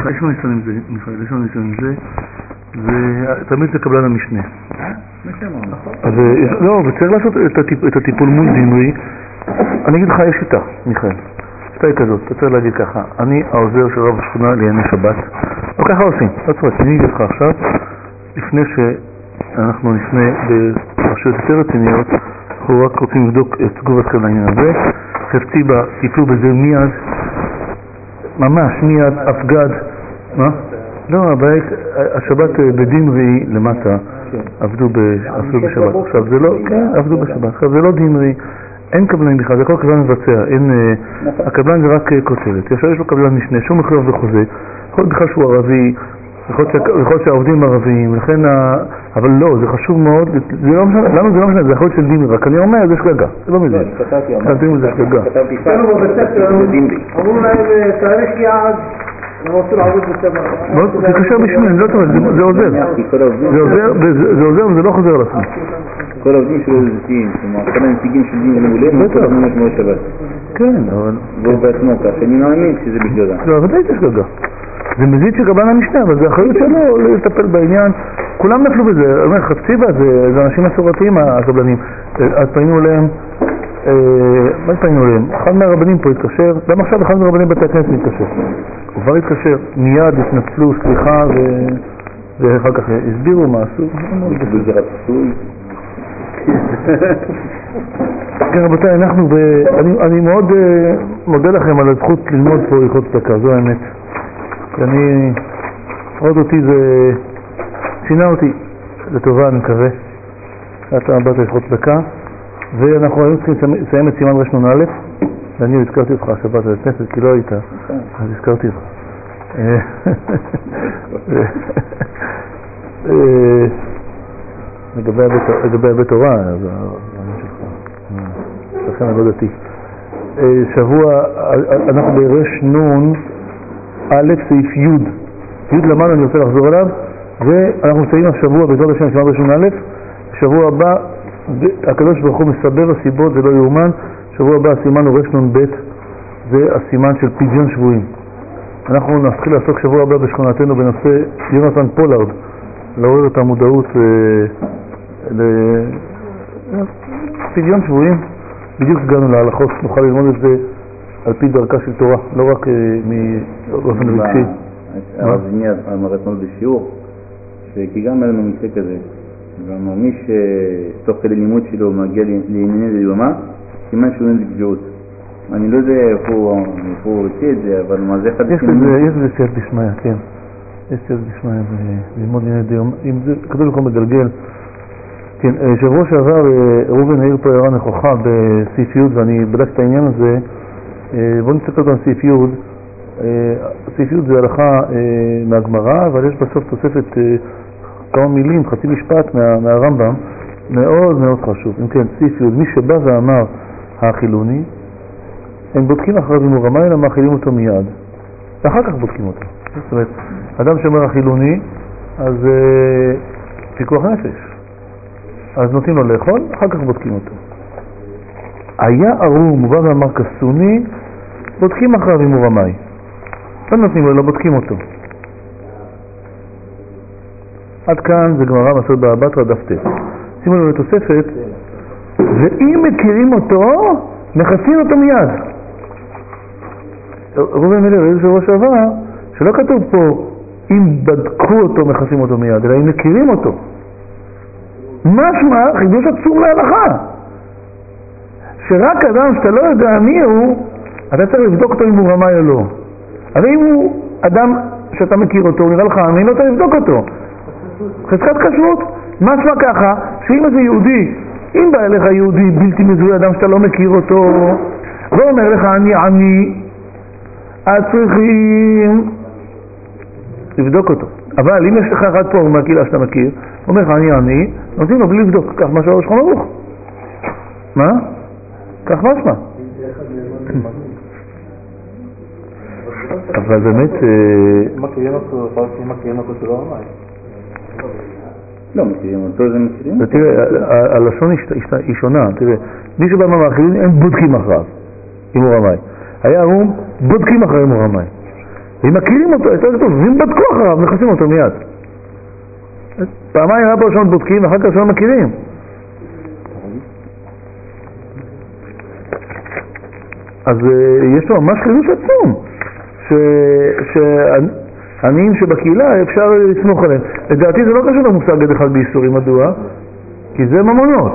יש לנו ניסיון עם זה, מיכאל, יש לנו ניסיון עם זה, ותמיד זה קבלן המשנה. לא, וצריך לעשות את הטיפול מול דינרי. אני אגיד לך, יש שיטה, מיכאל. שיטה היא כזאת, אתה צריך להגיד ככה, אני העוזר של רב השכונה לענייני שבת. לא ככה עושים, לא צריך, אני אגיד לך עכשיו, לפני שאנחנו נפנה ברשויות יותר רציניות, אנחנו רק רוצים לבדוק את תגובתכם לעניין הזה. חפצי בה, טיפלו בזה מיד, ממש מיד, אפגד. מה? לא, הבית, השבת בדין ראי למטה, עבדו בשבת. עכשיו זה לא, כן, עבדו בשבת. עכשיו זה לא דין ראי, אין קבלן בכלל, זה כל קבלן מבצע, הקבלן זה רק כותרת. יש לו קבלן משנה, שום מחויב וחוזה, יכול להיות בכלל שהוא ערבי, יכול להיות שהעובדים ערביים, לכן, אבל לא, זה חשוב מאוד, זה לא משנה, למה זה לא משנה, זה יכול להיות של דין, רק אני אומר, זה שגגה, זה לא מבין. כתבתי, זה שגגה. כתבנו בבית ספר, אמרו להם, תאריך יעד, הם רוצים לעבוד בשבת. זה קשר בשמי, זה עוזר. זה עוזר וזה לא חוזר על עצמי. כל העובדים שלו זיתיים, כלומר, כל הנציגים של דין מעולה, כל הזמן כמו שבת. כן, אבל... והוא בעצמו כך, אני מאמין שזה בשגגה. לא, אבל די זה שגגה. זה מזיד שקבלן המשנה, אבל זה אחריות שלו לטפל בעניין. כולם נפלו בזה, אני אומר, חפציבה, זה אנשים מסורתיים, הקבלנים. אז פנינו אליהם, מה פנינו אליהם? אחד מהרבנים פה התקשר, גם עכשיו אחד מהרבנים בתי הכנסת מתקשר. הוא כבר התקשר, מיד התנצלו, סליחה, ואחר כך הסבירו מה עשו. זה רצוי. כן, רבותיי, אני מאוד מודה לכם על הזכות ללמוד פה הלכות צדקה, זו האמת. אני, עוד אותי זה שינה אותי לטובה, אני מקווה. אתה הבאת הלכות צדקה, ואנחנו היום צריכים לסיים את סימן רנ"א, ואני הזכרתי אותך השבת על הכנסת, כי לא היית, אז הזכרתי אותך. לגבי הבית תורה, אז לכן אני לא דתי. שבוע, אנחנו ברש נון א' סעיף י' למעלה, אני רוצה לחזור עליו, ואנחנו מסיים השבוע בעזרת השם סימן רש נון א'. שבוע הבא הקדוש ברוך הוא מסבר הסיבות, זה לא יאומן. שבוע הבא הסימן הוא רש נון ב', זה הסימן של פדיון שבויים. אנחנו נתחיל לעסוק שבוע הבא בשכונתנו בנושא יונתן פולארד, לעורר את המודעות לפדיון שבויים. בדיוק הגענו להלכות, נוכל ללמוד את זה על פי דרכה של תורה, לא רק באופן רגשי. הרב זניאל אמר אתמול בשיעור, כי גם היה לנו מקרה כזה, ואמר מי שתוך כדי לימוד שלו מגיע לענייני דיומה, סימן שהוא אין לקביעות. אני לא יודע איפה הוא הוציא את זה, אבל מה זה אחד... יש לזה סייעת בשמיא, כן. יש סייעת בשמיא ללמוד ענייני דיומה, אם זה כדול לכל מגלגל. כן, שבוע שעבר ראובן העיר פה הערה נכוחה בסעיף י' ואני בדקתי את העניין הזה. בואו נסתכל גם סעיף י'. סעיף י' זה הלכה מהגמרא, אבל יש בסוף תוספת כמה מילים, חצי משפט מהרמב"ם, מאוד מאוד חשוב. אם כן, סעיף י', מי שבא ואמר החילוני, הם בודקים אחריו אם הוא רמאי, אלא מאכילים אותו מיד. ואחר כך בודקים אותו. זאת אומרת, אדם שאומר החילוני, אז פיקוח נפש. אז נותנים לו לאכול, אחר כך בודקים אותו. היה ערום, הוא בא ואמר כסוני, בודקים אחריו אם הוא רמאי. לא נותנים לו, לא בודקים אותו. עד כאן זה גמרא מסורת בבא בתרא דף ט'. שימו לנו לתוספת, ואם מכירים אותו, מכסים אותו מיד. ראובן מילר, איזה שבוע שעבר, שלא כתוב פה, אם בדקו אותו, מכסים אותו מיד, אלא אם מכירים אותו. משמע, חידוש עצום להלכה. שרק אדם שאתה לא יודע מי הוא, אתה צריך לבדוק אותו אם הוא רמאי או לא. אבל אם הוא אדם שאתה מכיר אותו, הוא נראה לך אמין, לא צריך לבדוק אותו. חזקת כשרות, משמע ככה, שאם איזה יהודי, אם בא אליך יהודי בלתי מזוהה, אדם שאתה לא מכיר אותו, ואומר לך אני, אז צריכים לבדוק אותו. אבל אם יש לך אחד פה מהקהילה שאתה מכיר, אומר לך אני, נותנים לו בלי לבדוק, כך מה שהראש שולחן ערוך. מה? כך משמע. אבל באמת... מכירים אותו, יכול להיות שאם מכירים אותו שלא רמאי. לא מכירים אותו, זה מכירים אותו. תראה, הלשון היא שונה. תראה, מי שבא מהמאכילים, הם בודקים אחריו, אם הוא רמאי. היה ערום, בודקים אחריו אם הוא רמאי. אם מכירים אותו, יותר טוב, ואם בדקו אחריו, נכנסים אותו מיד. פעמיים רב ראשון בודקים, ואחר כך שלא מכירים. אז יש לו ממש חידוש עצום, שעניים שבקהילה אפשר לסמוך עליהם. לדעתי זה לא קשור למושג עד אחד באיסורים, מדוע? כי זה ממונות.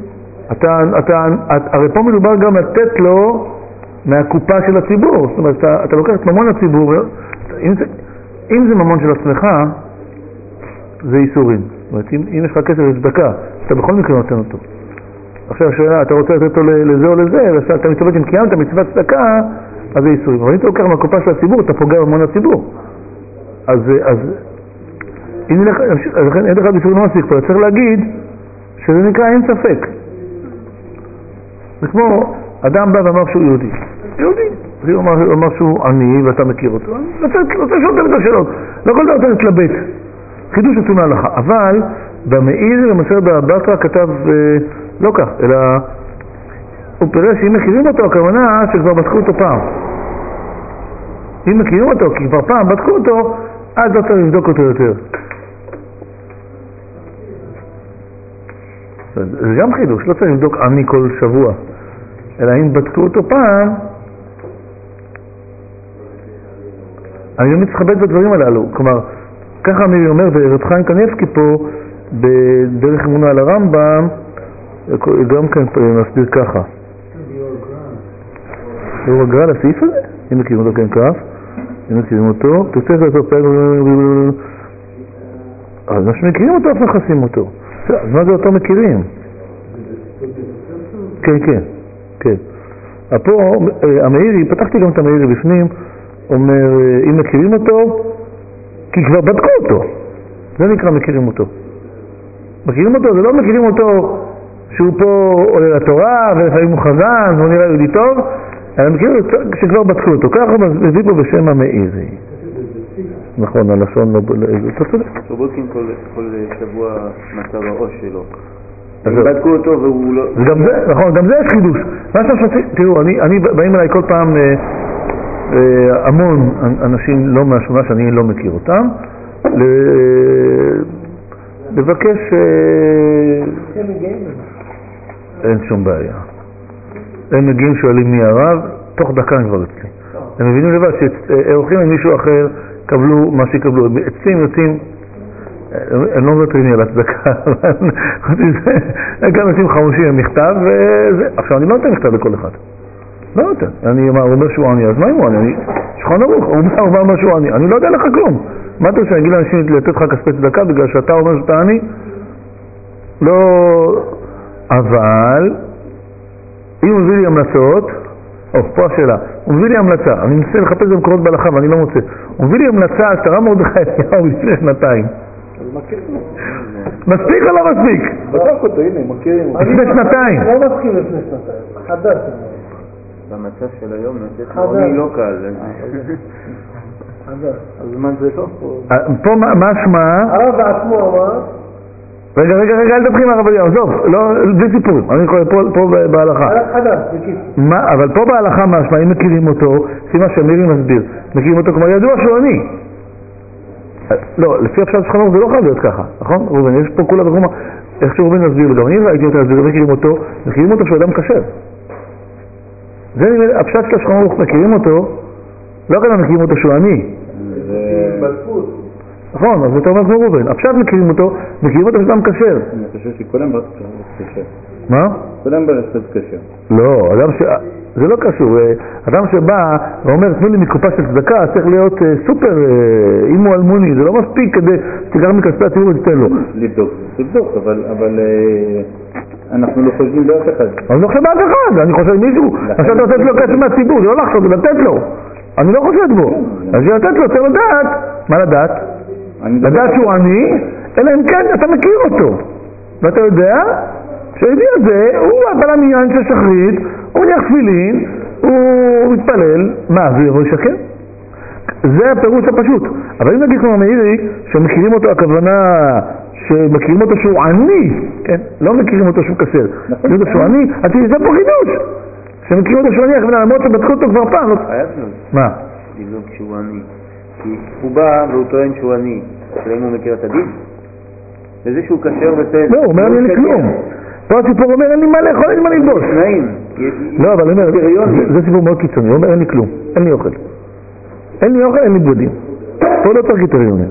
הרי פה מדובר גם לתת לו מהקופה של הציבור. זאת אומרת, אתה לוקח את ממון הציבור, אם זה ממון של עצמך, זה איסורים. זאת אומרת, אם יש לך כסף לצדקה, אתה בכל מקרה נותן אותו. עכשיו השאלה, אתה רוצה לתת אותו לזה או לזה, ואתה מצוות אם קיימת מצוות צדקה, אז זה איסורים. אבל אם אתה לוקח מהקופה של הציבור, אתה פוגע בממון הציבור. אז אם אין לך באיסורים לא מספיק פה, צריך להגיד שזה נקרא אין ספק. זה כמו אדם בא ואמר שהוא יהודי. יהודי. הוא אמר שהוא עני ואתה מכיר אותו. רוצה לשאול את השאלות. לא כל דבר אתה להתלבט. חידוש עצום להלכה. אבל במאיר למסכת בבא בתרא כתב לא כך, אלא הוא פירש שאם מכירים אותו, הכוונה שכבר בדקו אותו פעם. אם מכירים אותו, כי כבר פעם בדקו אותו, אז לא צריך לבדוק אותו יותר. זה גם חידוש, לא צריך לבדוק עני כל שבוע. אלא אם בדקו אותו פעם, אני לא מתחבט בדברים הללו. כלומר, ככה אני אומר ברב חיים קניבסקי פה, בדרך אמונה על הרמב"ם, גם כן מסביר ככה. הוא הגר"א לסעיף הזה? אם מכירים אותו כן כף, אם מכירים אותו, תוצא אותו פרק, אז מה שמכירים אותו, אף נכנסים אותו. אז מה זה אותו מכירים? כן, כן, כן. פה המאירי, פתחתי גם את המאירי בפנים, אומר, אם מכירים אותו, כי כבר בדקו אותו. זה נקרא מכירים אותו. מכירים אותו, זה לא מכירים אותו שהוא פה עולה לתורה, ולפעמים הוא חזן, והוא נראה יהודי טוב, אלא מכירים אותו שכבר בדקו אותו. ככה מביא פה בשם המאירי. נכון, הלשון לא... אתה צודק. בודקים כל שבוע מצב הראש שלו. בדקו אותו והוא לא... גם זה, נכון, גם זה יש חידוש. תראו, באים אליי כל פעם המון אנשים לא מהשכונה שאני לא מכיר אותם, לבקש... אין שום בעיה. הם מגיעים, שואלים מי הרב, תוך דקה הם כבר אצלי. הם מבינים לבד שהולכים עם מישהו אחר, קבלו מה שיקבלו. עצים יוצאים, הם לא מוותרים לי על הצדקה, גם אנשים חמושים עם מכתב, עכשיו אני לא נותן מכתב לכל אחד. לא נותן. הוא אומר שהוא עני, אז מה אם הוא עני? שכון ערוך, הוא אומר שהוא עני. אני לא יודע לך כלום. מה אתה רוצה, אני אגיד לאנשים לתת לך כספי צדקה בגלל שאתה אומר שאתה עני? לא... אבל אם הוא מביא לי המלצות, פה השאלה, הוא מביא לי המלצה, אני מנסה לחפש במקורות בהלכה ואני לא מוצא. הוא מביא לי המלצה, הרב מרדכי אליהו לפני שנתיים. מספיק או לא מספיק? בדק אותו, הנה, מכירים. לפני שנתיים. לא מסכים לפני שנתיים, חדש. במצב של היום נתת עוני לא קל. אז מה זה לא פה? פה משמע... הרב בעצמו אמר... רגע, אל תבחין הרב אליהו, עזוב, זה סיפורים, אני קורא פה בהלכה. חדש, בקיצור. אבל פה בהלכה משמע, אם מכירים אותו, שימה שמירי מסביר, מכירים אותו כמו ידוע שהוא עני. לא, לפי הפשט שכנור זה לא חייב להיות ככה, נכון? רובן, יש פה כולה בגומה, איך שרובן מסביר, וגם אני ראיתי אותה, מכירים אותו שהוא אדם קשר. זה הפשט של השכנור, מכירים אותו, לא כזה מכירים אותו שהוא עני. נכון, אז אתה אומר כמו רובן, הפשט מכירים אותו שהוא אדם קשר. אני חושב שכולם ברסת קשר. מה? כולם ברסת קשר. לא, זה לא קשור. אדם שבא ואומר, תנו לי מקופה של צדקה, צריך להיות סופר, אם הוא אלמוני, זה לא מספיק כדי שתיקח מכספי הציבור ותתן לו. לבדוק, אבל אנחנו לא חושבים באף אחד. אני לא חושב באף אחד, אני חושב מישהו, עכשיו אתה לתת לו כסף מהציבור, זה לא לחשוב, זה לתת לו. אני לא חושב בו. אז לתת לו, צריך לדעת. מה לדעת? לדעת שהוא עני, אלא אם כן אתה מכיר אותו. ואתה יודע שהביא את זה, הוא הבעל עניין של שחרית, הוא מניח תפילין, הוא מתפלל, מה, זה יבוא ישקר? זה הפירוש הפשוט. אבל אם נגיד כמו המאירי, שמכירים אותו, הכוונה שמכירים אותו שהוא עני, כן? לא מכירים אותו שהוא כשר. מכירים אותו שהוא עני, אז זה פה חידוש. שמכירים אותו שהוא עני, הכוונה, למרות שבדקו אותו כבר פעם. חייב לו. מה? לבדוק שהוא עני. כי הוא בא והוא טוען שהוא עני, השאלה אם הוא מכיר את הדין? וזה שהוא כשר בסדר. לא, הוא אומר אין לי כלום. פה הסיפור אומר אין לי מה לאכול, אין לי מה ללבוש. לא, אבל זה סיפור מאוד קיצוני, הוא אומר אין לי כלום, אין לי אוכל. אין לי אוכל, אין לי בגדים. פה לא צריך קריטריונים.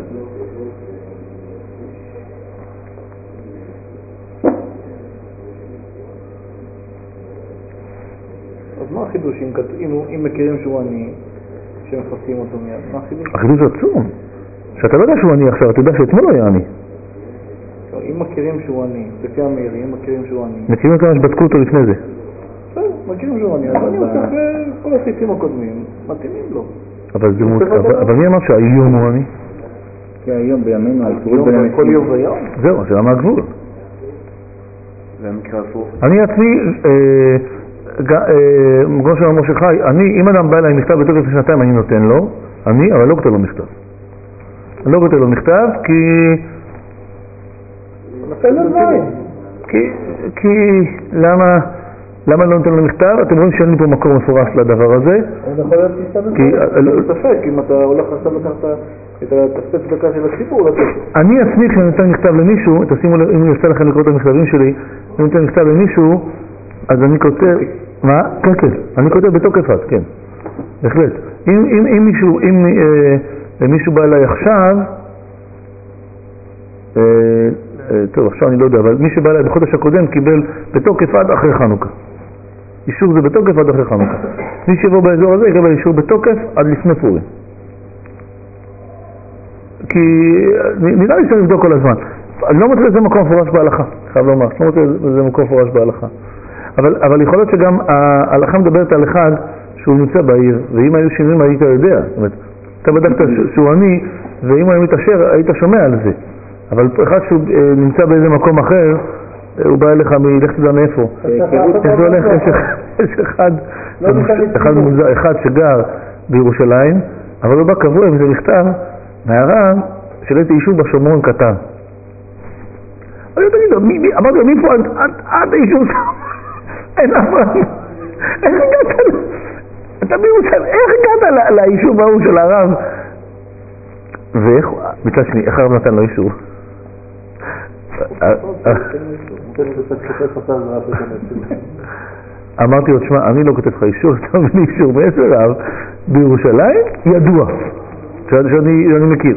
אז מה החידוש אם מכירים שהוא עני, שמחפשים אותו מיד? מה החידוש? החידוש עצום. שאתה לא יודע שהוא עני עכשיו, אתה יודע שאתמול לא היה עני. אם מכירים שהוא עני, לפי המאירי, אם מכירים שהוא עני. מכירים כמה שבדקו אותו לפני זה. בסדר, מכירים שהוא עני, אז אני הופך לכל הסעיפים הקודמים, מתאימים לו. אבל מי אמר שהאיום הוא עני? כי היום בימינו, כל יום ויום? זהו, זה למה הגבול. זה המקרה הפוך. אני עצמי, כמו שאומר משה חי, אם אדם בא אליי מכתב בתוקף שנתיים אני נותן לו, אבל לא כותב לו מכתב. אני לא כותב לו מכתב כי למה לא נותן לו מכתב? אתם רואים שאין לי פה מקור מפורש לדבר הזה. זה יכול להיות ספק, אם אתה הולך עכשיו לקחת את הכספי צדקה של הציבור לתת. אני עצמי כשאני נותן מכתב למישהו, תשימו לב, אם אני עושה לכם לקרוא את המכתבים שלי, אני נותן מכתב למישהו, אז אני כותב, מה? כן, אני כותב בתוקף עד, כן, בהחלט. אם מישהו בא אליי עכשיו, טוב, עכשיו אני לא יודע, אבל מי שבא אליי בחודש הקודם קיבל בתוקף עד אחרי חנוכה. אישור זה בתוקף עד אחרי חנוכה. מי שיבוא באזור הזה יקבל אישור בתוקף עד לפני פורים. כי נראה לי שאני לבדוק כל הזמן. אני לא מוצא לזה מקום מפורש בהלכה, חייב לומר, לא מוצא לזה מקום מפורש בהלכה. אבל יכול להיות שגם ההלכה מדברת על אחד שהוא נמצא בעיר, ואם היו שינויים היית יודע. זאת אומרת, אתה בדקת שהוא עני, ואם הוא מתאשר היית שומע על זה. אבל אחד שהוא נמצא באיזה מקום אחר, הוא בא אליך מלך תדע מאיפה. יש אחד שגר בירושלים, אבל הוא בא קבוע עם זה מכתב מהרב של איזה יישוב בשומרון קטן. אמרתי לו, מפה עד היישוב שם? אין אמרנו. איך הגעת? אתה בירושלים, איך הגעת ליישוב ההוא של הרב? ואיך, מצד שני, איך הרב נתן לו אישור? אמרתי לו, תשמע, אני לא כותב לך אישור, אתה מביא אישור מאיזה רב בירושלים, ידוע, שאני מכיר,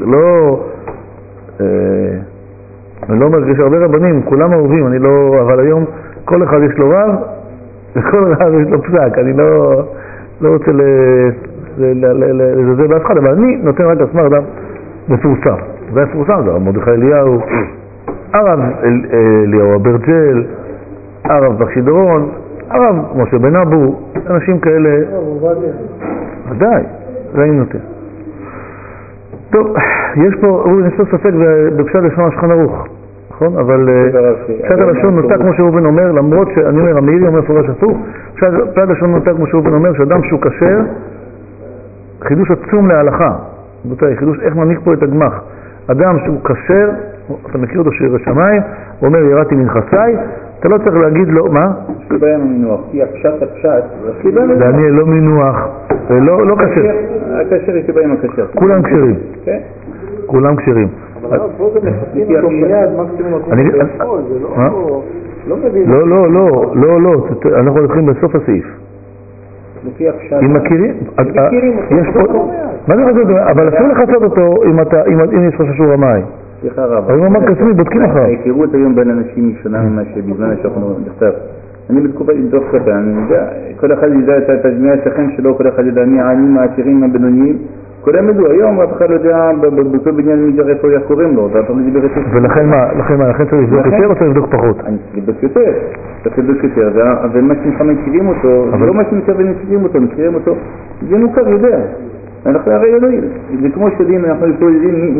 אני לא אומר, יש הרבה רבנים, כולם אהובים, אבל היום כל אחד יש לו רב, וכל רב יש לו פסק, אני לא רוצה לזלזל באף אחד, אבל אני נותן רק אסמר אדם מפורסם, זה מפורסם, זה מרדכי אליהו, הרב אליהו אברג'ל, הרב בקשי דורון, הרב משה בן אבו, אנשים כאלה, ודאי, זה אני נותן. טוב, יש פה ספק בפשט לשון השולחן ערוך, נכון? אבל פשט הלשון נוטה כמו שאובן אומר, למרות שאני אומר, המאירי אומר פורש הפוך, פשט הלשון נוטה כמו שאובן אומר, שאדם שהוא כשר, חידוש עצום להלכה, חידוש איך מניק פה את הגמח. אדם שהוא כשר, אתה מכיר אותו שיר השמיים, הוא אומר ירדתי מנכסיי, אתה לא צריך להגיד לו, מה? יש בהם המינוח, כי הפשט, דניאל לא מינוח, לא כשר. הכשר יש בהם הכשר. כולם כשרים. כולם כשרים. אבל פה זה מחפשים אותו מיד, מקסימום מקום לאכול, זה לא מבין. לא, אנחנו הולכים בסוף הסעיף. לפי הפשט. אם מכירים אותו, מה זה חשוב? אבל אסור לחצות אותו אם יש חשש שהוא רמאי. סליחה רב. אבל אם אמר קסמי, בודקים אחר. ההיכרות היום בין אנשים היא שונה ממה שבזמן שאנחנו נכתב. אני בתקופה דוח קטן, אני יודע, כל אחד ידע את מי השכן שלו, כל אחד ידע מי העניים, העשירים, הבינוניים. כולם ידעו, היום אף אחד לא יודע בכל בניין מי איפה איך קוראים לו, ואתה לא דיבר איתו. ולכן מה? לכן צריך לבדוק יותר או צריך לבדוק פחות? אני צריך לבדוק יותר, ומה שנכם מכירים אותו, זה לא מה שמכירים אותו, מכירים אותו, זה מוכר, יודע. אנחנו הרי יודעים, זה כמו שדין, אנחנו יודעים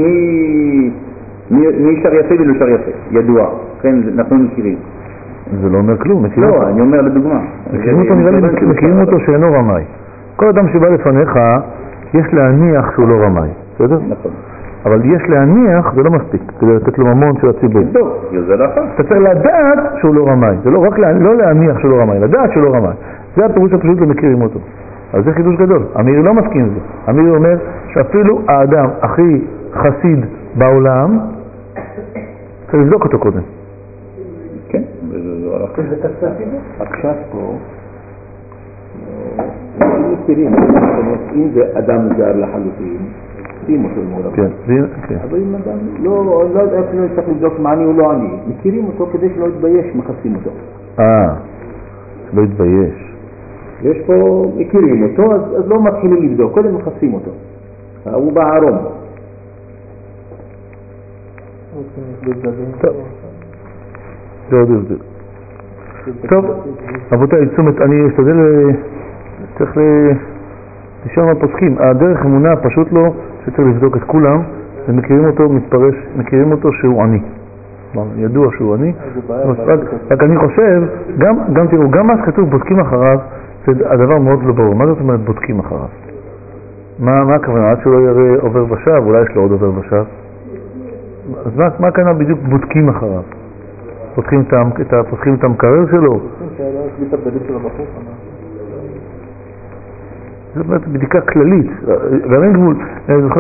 מי שר יפה ולא שר יפה, ידוע, כן, אנחנו מכירים. זה לא אומר כלום, לא, אני אומר לדוגמה. מכירים אותו שאינו רמאי. כל אדם שבא לפניך, יש להניח שהוא לא רמאי, בסדר? נכון. אבל יש להניח, זה לא מספיק, כדי לתת לו ממון של הציבור. זה לא, אתה צריך לדעת שהוא לא רמאי, זה לא רק לא להניח שהוא לא רמאי, לדעת שהוא לא רמאי. זה הפירוש הפשוט ומכירים אותו. אז זה חידוש גדול. המאירי לא מסכים עם זה. המאירי אומר שאפילו האדם הכי חסיד בעולם, צריך לבדוק אותו קודם. כן, וזה הלכה. זה קצת סיבוב. הקשת פה, הם מכירים, אם זה אדם זר לחלוטין, שים אותו מאוד. כן, כן. אבל אם אדם לא יודע אפילו צריך לבדוק מה אני או לא אני, מכירים אותו כדי שלא יתבייש, מכסים אותו. שלא יתבייש. יש פה, מכירים אותו, אז לא מתחילים לבדוק, קודם מכסים אותו. הוא בערום. טוב. זה עוד הבדל. טוב, רבותיי, תשומת, אני אשתדל, צריך לשאול מה פוסקים. הדרך אמונה פשוט לא שצריך לבדוק את כולם, ומכירים אותו, מתפרש, מכירים אותו שהוא עני. ידוע שהוא עני. רק אני חושב, גם תראו, גם מה שכתוב בודקים אחריו, זה הדבר מאוד לא ברור. מה זאת אומרת בודקים אחריו? מה הכוונה? עד שהוא לא יראה עובר ושב, אולי יש לו עוד עובר ושב. אז מה הכוונה בדיוק בודקים אחריו? פותחים את המקרר שלו? זה באמת בדיקה כללית. גם אין גבול. אני זוכר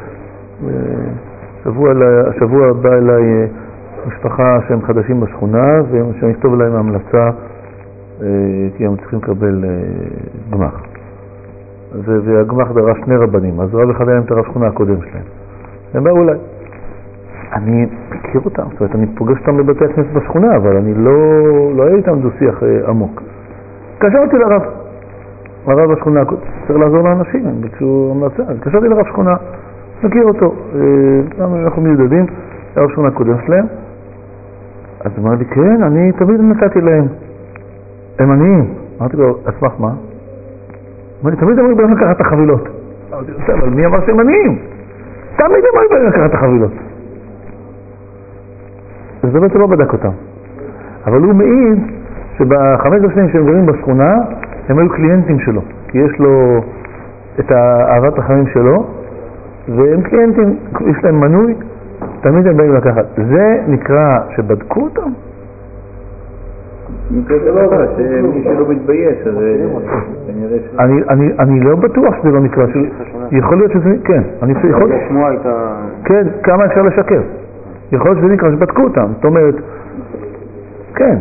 השבוע בא אליי משפחה שהם חדשים בשכונה, ושאני אכתוב להם המלצה, כי הם צריכים לקבל גמח. והגמח דרש 2 רבנים, אז רב אחד היה את הרב שכונה הקודם שלהם. הם באו אליי. אני מכיר אותם, זאת אומרת, אני פוגש אותם בבתי הכנסת בשכונה, אבל אני לא היה איתם דו-שיח עמוק. קשרתי לרב השכונה, צריך לעזור לאנשים, הם ביקשו המלצה, אז קשרתי לרב שכונה, מכיר אותו, אנחנו מיודדים, הרב שכונה הקודם שלהם, אז הוא אמר לי, כן, אני תמיד נתתי להם, הם עניים. אמרתי לו, אסמך מה? אמר לי, תמיד אמרו בהם לקחת את החבילות. אמרתי לו, אבל מי אמר שהם עניים? תמיד אמרו בהם לקחת את החבילות. אז באמת הוא לא בדק אותם. אבל הוא מעיד שב5 שנים שהם גרים בשכונה, הם היו קליינטים שלו. כי יש לו את אהבת החיים שלו, והם קליינטים, יש להם מנוי, תמיד הם באים לקחת. זה נקרא שבדקו אותם? נקרא זה לא רע, שמי שלא מתבייש, אז כנראה ש... אני לא בטוח שזה לא נקרא, יכול להיות שזה, כן, אני יכול... לשמוע את ה... כן, כמה אפשר לשקר. יכול להיות שזה נקרא שבדקו אותם, זאת אומרת, כן,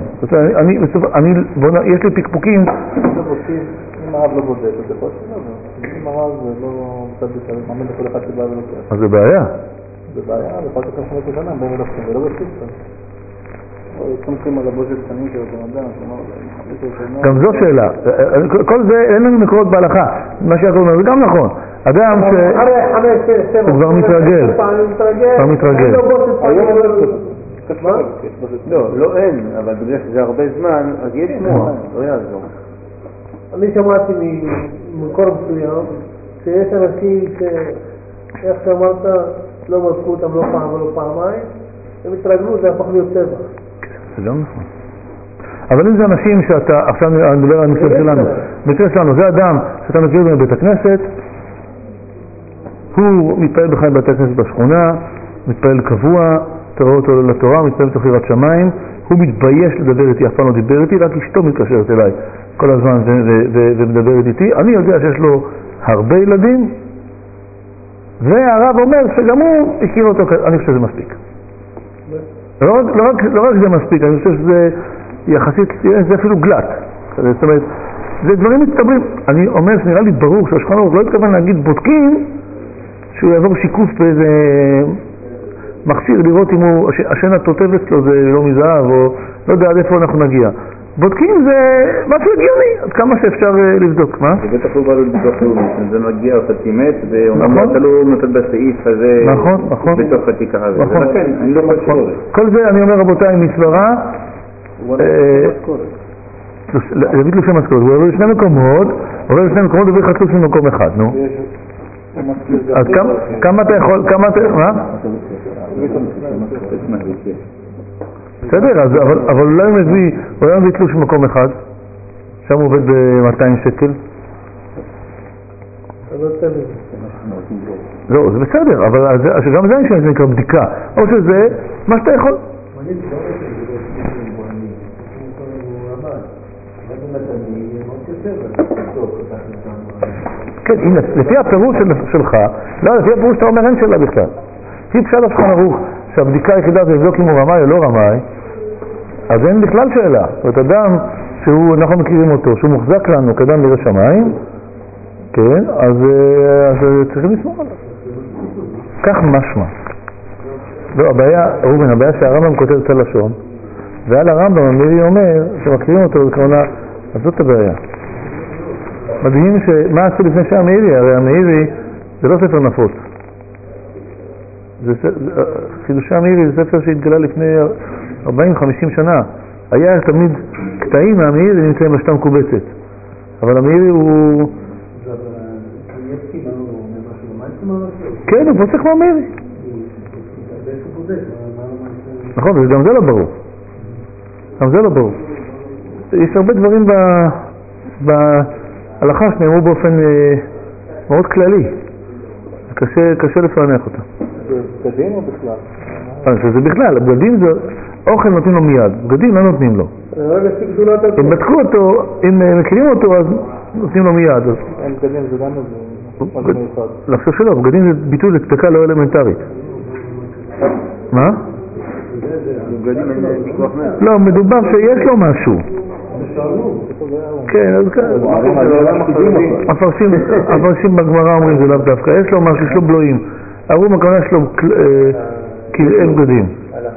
יש לי פקפוקים. אם הרב לא בודק, זה יכול להיות שלא, אם הרב לא מאמין לכל אחד שבא ולוקח. אז זה בעיה. זה בעיה, יכול להיות שכם 15 שנה, באים ולוקחים, ולא בודקים אותם. סומכים על הבוז'ת קטנים של אותו אדם, גם זו שאלה, כל זה אין לנו מקורות בהלכה, מה שיעקב אומר, זה גם נכון, אדם שהוא כבר מתרגל, לא אין, אבל בגלל שזה הרבה זמן, אז יש שמוע, לא יעזור. אני שמעתי ממקור מסוים שיש אנשים איך שאמרת לא בדקו אותם לא פעם ולא פעמיים, הם התרגלו, זה הפך להיות טבע. זה גם נכון. אבל אם זה אנשים שאתה, עכשיו אני מדבר על המקרה שלנו, המקרה שלנו זה אדם שאתה מכיר בבית הכנסת, הוא מתפעל בחיים בבית הכנסת בשכונה, מתפעל קבוע, אתה רואה אותו לתורה, מתפעל בתוך יראת שמיים, הוא מתבייש לדבר איתי, אף פעם לא דיבר איתי, רק אשתו מתקשרת אליי כל הזמן ומדברת איתי. אני יודע שיש לו הרבה ילדים, והרב אומר שגם הוא הכיר אותו, אני חושב שזה מספיק. לא רק זה מספיק, אני חושב שזה יחסית, זה אפילו גלט. זאת אומרת, זה דברים מצטברים. אני אומר שנראה לי ברור שהשולחן ערוך לא התכוון להגיד בודקים, שהוא יעבור שיקוף באיזה מכשיר לראות אם הוא, השן התותב אצלו זה לא מזהב, או לא יודע עד איפה אנחנו נגיע. בודקים זה משהו הגיוני, עד כמה שאפשר לבדוק, מה? זה בטח הוא בא לבדוק לאומי, זה מגיע חתימת, ואומרים אתה לא נותן בסעיף הזה בתוך התיקה הזה. ולכן, אני לא חושב. כל זה, אני אומר רבותיי, מסברה, להביא לשם משכורת, הוא עובר לשני מקומות, עובר חצוף ממקום אחד, נו. אז כמה אתה יכול, מה? בסדר, אבל אולי הוא מביא תלוש ממקום אחד, שם הוא עובד ב-200 שקל. לא, זה בסדר, אבל גם זה אני נקרא בדיקה, או שזה מה שאתה יכול. כן, הנה, לפי הפירוש שלך, לא, לפי הפירוש שאתה אומר אין שאלה בכלל. לפי פשט השולחן ערוך, שהבדיקה היחידה זה לבדוק אם הוא רמאי או לא רמאי, אז אין בכלל שאלה. זאת אומרת, אדם אנחנו מכירים אותו, שהוא מוחזק לנו כאדם לירא שמיים, כן, אז צריכים לשמור עליו. כך משמע. לא, ראובן, הבעיה שהרמב"ם כותב את הלשון, ועל הרמב"ם המירי אומר שמכירים אותו בכוונה, אז זאת הבעיה. מדהים שמה עשו לפני שהמאירי, הרי המאירי זה לא ספר נפוץ. חידושי המאירי זה ספר שהתגלה לפני 40-50 שנה. היה תמיד קטעים מהמאירי נמצאים בשתה מקובצת. אבל המאירי הוא... כן, הוא פוסק מהמאירי. נכון, וגם זה לא ברור. גם זה לא ברור. יש הרבה דברים בהלכה שנאמרו באופן מאוד כללי. קשה לפענח אותם. זה בגדים או בכלל? זה בכלל, בגדים זה אוכל נותנים לו מיד, בגדים לא נותנים לו. אם בדקו אותו, אם מכירים אותו אז נותנים לו מיד. אין בגדים זה גם איזה מיוחד. לחשוב שלא, בגדים זה ביטוי לצדקה לא אלמנטרית. מה? לא, מדובר שיש לו משהו. כן, אז כן. הפרשים בגמרא אומרים זה לאו דווקא, יש לו משהו, יש לו בלועים. הרום הכוונה יש לו כלאי בגדים.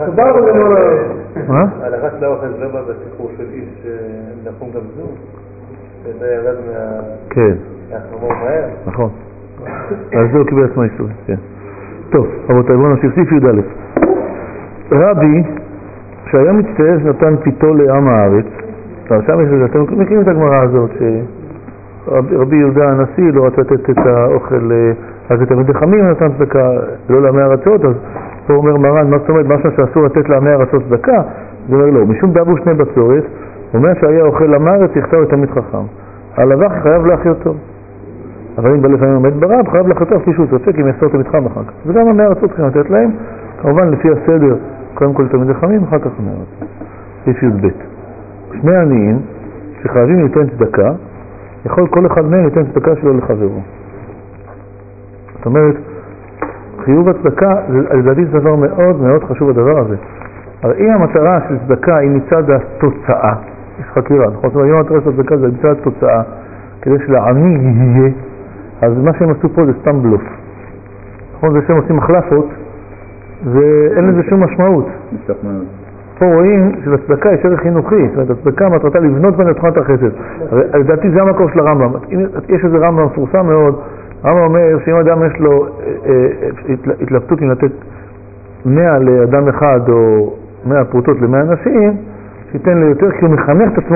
מה? ההלכה של האוכל זה לא בא בסיפור של איש נחום גם זו? שזה ירד מהחמור מהר? נכון. אז זה הוא קיבל עצמו איסורים, כן. טוב, רבותיי, בואו נוסיף סעיף י"א. רבי, שהיה מצטער שנתן פיתו לעם הארץ, שם יש לזה, אתם מכירים את הגמרא הזאת, שרבי יהודה הנשיא לא רצה לתת את האוכל רק לתלמידי חכמים, נתן צדקה לא לעמי ארצות, אז הוא אומר מרן, מה זאת אומרת, משהו שאסור לתת לעמי ארצות צדקה? זה אומר לא, משום דאבו שני בצורת, הוא אומר שהיה אוכל עם הארץ, יכתב לתלמיד חכם. הלבח חייב להחיותו. אבל אם בלפעמים עומד ברב, חייב להחיותו כפי שהוא ספק אם יסתור את המתחם אחר כך. וגם עמי ארצות צריכים לתת להם, כמובן לפי הסדר, קודם כל תלמידי חכמים, אחר כך עמי ארצות. סעיף י"ב. שני עניים שחייבים ליתן צדקה, יכול כל אחד מהם ליתן צדקה שלו לחברו. זאת אומרת, חיוב הצדקה, לדעתי זה דבר מאוד מאוד חשוב הדבר הזה. הרי אם המטרה של צדקה היא מצד התוצאה, יש חקירה, נכון? זאת אומרת, אם המטרה של צדקה זה מצד התוצאה, כדי שלעני יהיה, אז מה שהם עשו פה זה סתם בלוף. נכון? זה שהם עושים מחלפות, ואין לזה שום משמעות. פה רואים שלצדקה יש ערך חינוכי, זאת אומרת, הצדקה מטרתה לבנות בין תכונת החסד. לדעתי זה המקור של הרמב"ם. יש איזה רמב"ם מפורסם מאוד, הרמב"ם אומר שאם אדם יש לו התלבטות אם לתת 100 לאדם אחד או 100 פרוטות ל100 אנשים, שייתן ליותר כי הוא מחנך את עצמו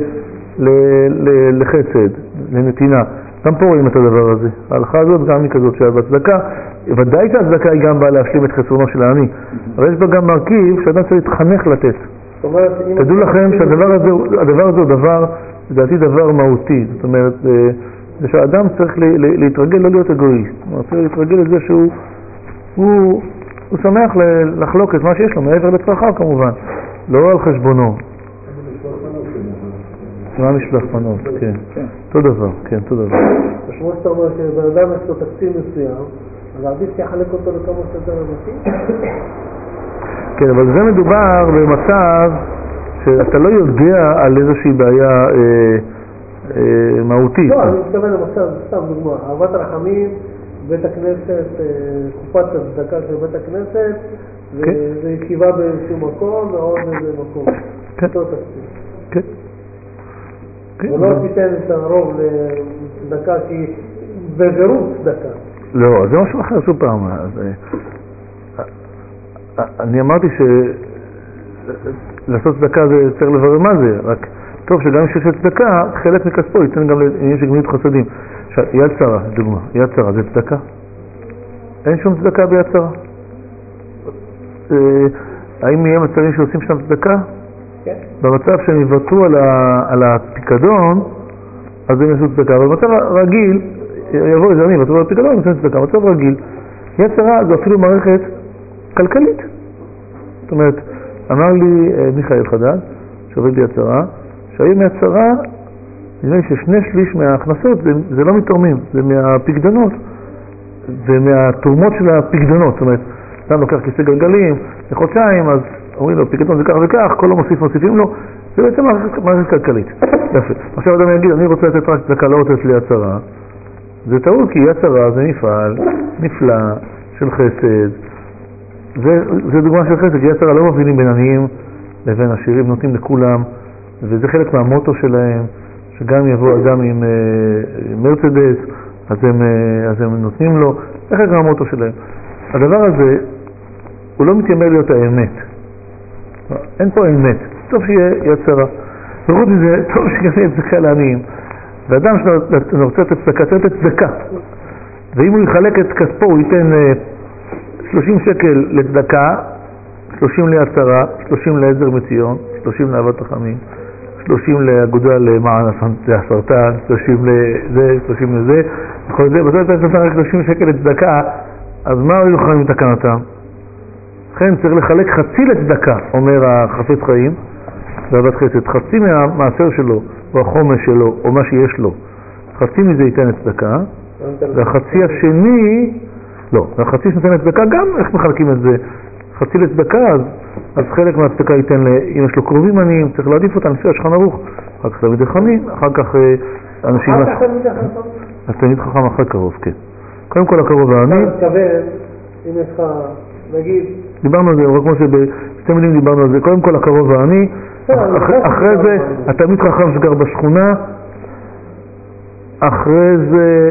לחסד, לנתינה. גם פה רואים את הדבר הזה. ההלכה הזאת גם היא כזאת שהצדקה, ודאי שהצדקה היא גם באה להשלים את חסרונו של העני, אבל יש בה גם מרכיב שאדם צריך להתחנך לתת. תדעו לכם שהדבר הזה הוא דבר, לדעתי דבר מהותי. זאת אומרת, זה שהאדם צריך להתרגל לא להיות אגואיסט. הוא צריך להתרגל את זה שהוא שמח לחלוק את מה שיש לו מעבר לצרכיו כמובן, לא על חשבונו. מה משלח פנות, כן. אותו דבר, כן, אותו דבר. כמו שאתה אומר שבאדם יש לו תקציב מסוים, אז עדיף שיחלק אותו לכמה שיותר אנשים? כן, אבל זה מדובר במצב שאתה לא יודע על איזושהי בעיה מהותית. לא, אני מתכוון למשל, סתם דוגמה, אהבת הרחמים, בית הכנסת, קופת הצדקה של בית הכנסת, זה ישיבה באיזשהו מקום ועוד איזה מקום. אותו תקציב. כן. ולא תיתן את הרוב לצדקה שהיא בבירור צדקה. לא, זה משהו אחר שוב פעם. אני אמרתי שלעשות צדקה זה צריך לברר מה זה, רק טוב שגם אם שיש צדקה, חלק מכספו ייתן גם לעניין של גמילות חסדים. יד שרה, דוגמה, יד שרה זה צדקה? אין שום צדקה ביד שרה. האם יהיה מצבים שעושים שם צדקה? במצב שהם יוותרו על הפיקדון, אז הם יעשו צדקה. אבל במצב רגיל, יבואו איזה עמים, יוותרו על הפיקדון, הם יעשו צדקה. במצב רגיל, יד שרה זו אפילו מערכת כלכלית. זאת אומרת, אמר לי מיכאל חדד, שעובד ביד שרה, שהיום יד שרה נראה ש2/3 מההכנסות זה לא מתורמים, זה מהפקדונות ומהתרומות של הפקדונות. זאת אומרת, אדם לוקח כיסא גלגלים לחודשיים, אז אומרים לו, פקדון זה כך וכך, כל לא מוסיפים לו, זה בעצם מערכת כלכלית. יפה. עכשיו אדם יגיד, אני רוצה לתת רק צדקה, לא רוצה לתת לי יד שרה. זה טעות, כי יד שרה זה מפעל נפלא של חסד. זה דוגמה של חסד, כי יד שרה לא מבדילים בין עניים לבין עשירים, נותנים לכולם, וזה חלק מהמוטו שלהם, שגם יבוא אדם עם מרצדס, אז הם נותנים לו, זה חלק מהמוטו שלהם. הדבר הזה, הוא לא מתיימר להיות האמת. אין פה אמת. טוב שיהיה יד שרה. וחוץ מזה, טוב שיהיה צדקה לעניים. ואדם שרוצה לתת צדקה, צריך לתת צדקה. ואם הוא יחלק את כספו, הוא ייתן 30 שקל לצדקה, 30 ליד שרה, 30 לעזר מציון, 30 לאהבת רחמים, 30 לאגודה למען הסרטן, 30 לזה, 30 לזה, וכל זה, בסוף אתה נותן רק 30 שקל לצדקה, אז מה היו יכולים מתקנתם? לכן צריך לחלק חצי לצדקה, אומר החפץ חיים, ואהבת חסד, חצי מהמעשר שלו, או החומש שלו, או מה שיש לו, חצי מזה ייתן לצדקה, והחצי השני, לא, והחצי שנותן לצדקה גם, איך מחלקים את זה? חצי לצדקה, אז חלק מהצדקה ייתן, אם יש לו קרובים עניים, צריך להעדיף אותם לפי השולחן ערוך, אחר כך תלמידי חכמים, אחר כך אנשים... אחר כך תלמידי חכמים? התלמיד חכם אחרי קרוב, כן. קודם כל הקרוב העני... אתה מתכוון, אם יש לך, נגיד... דיברנו על זה, אבל כמו שבשתי מילים דיברנו על זה, קודם כל הקרוב העני, אחרי זה התלמיד חכם שגר בשכונה, אחרי זה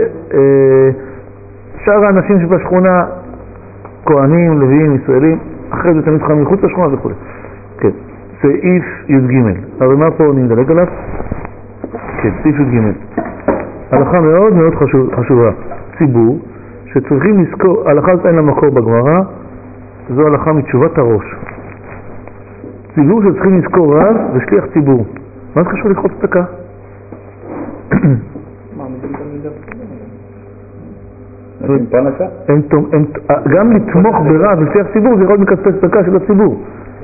שאר האנשים שבשכונה, כהנים, לוויים, ישראלים, אחרי זה תלמיד חכם מחוץ לשכונה וכו'. כן, סעיף י"ג. הרי מה פה נדלג עליו? כן, סעיף י"ג. הלכה מאוד מאוד חשובה. ציבור שצריכים לזכור, הלכה זאת אין לה מקור בגמרא, זו הלכה מתשובת הראש. ציבור שצריכים לזכור רב ושליח ציבור. מה זה חשוב לקרוא צדקה? גם לתמוך ברב ושליח ציבור זה יכול מכספי צדקה של הציבור.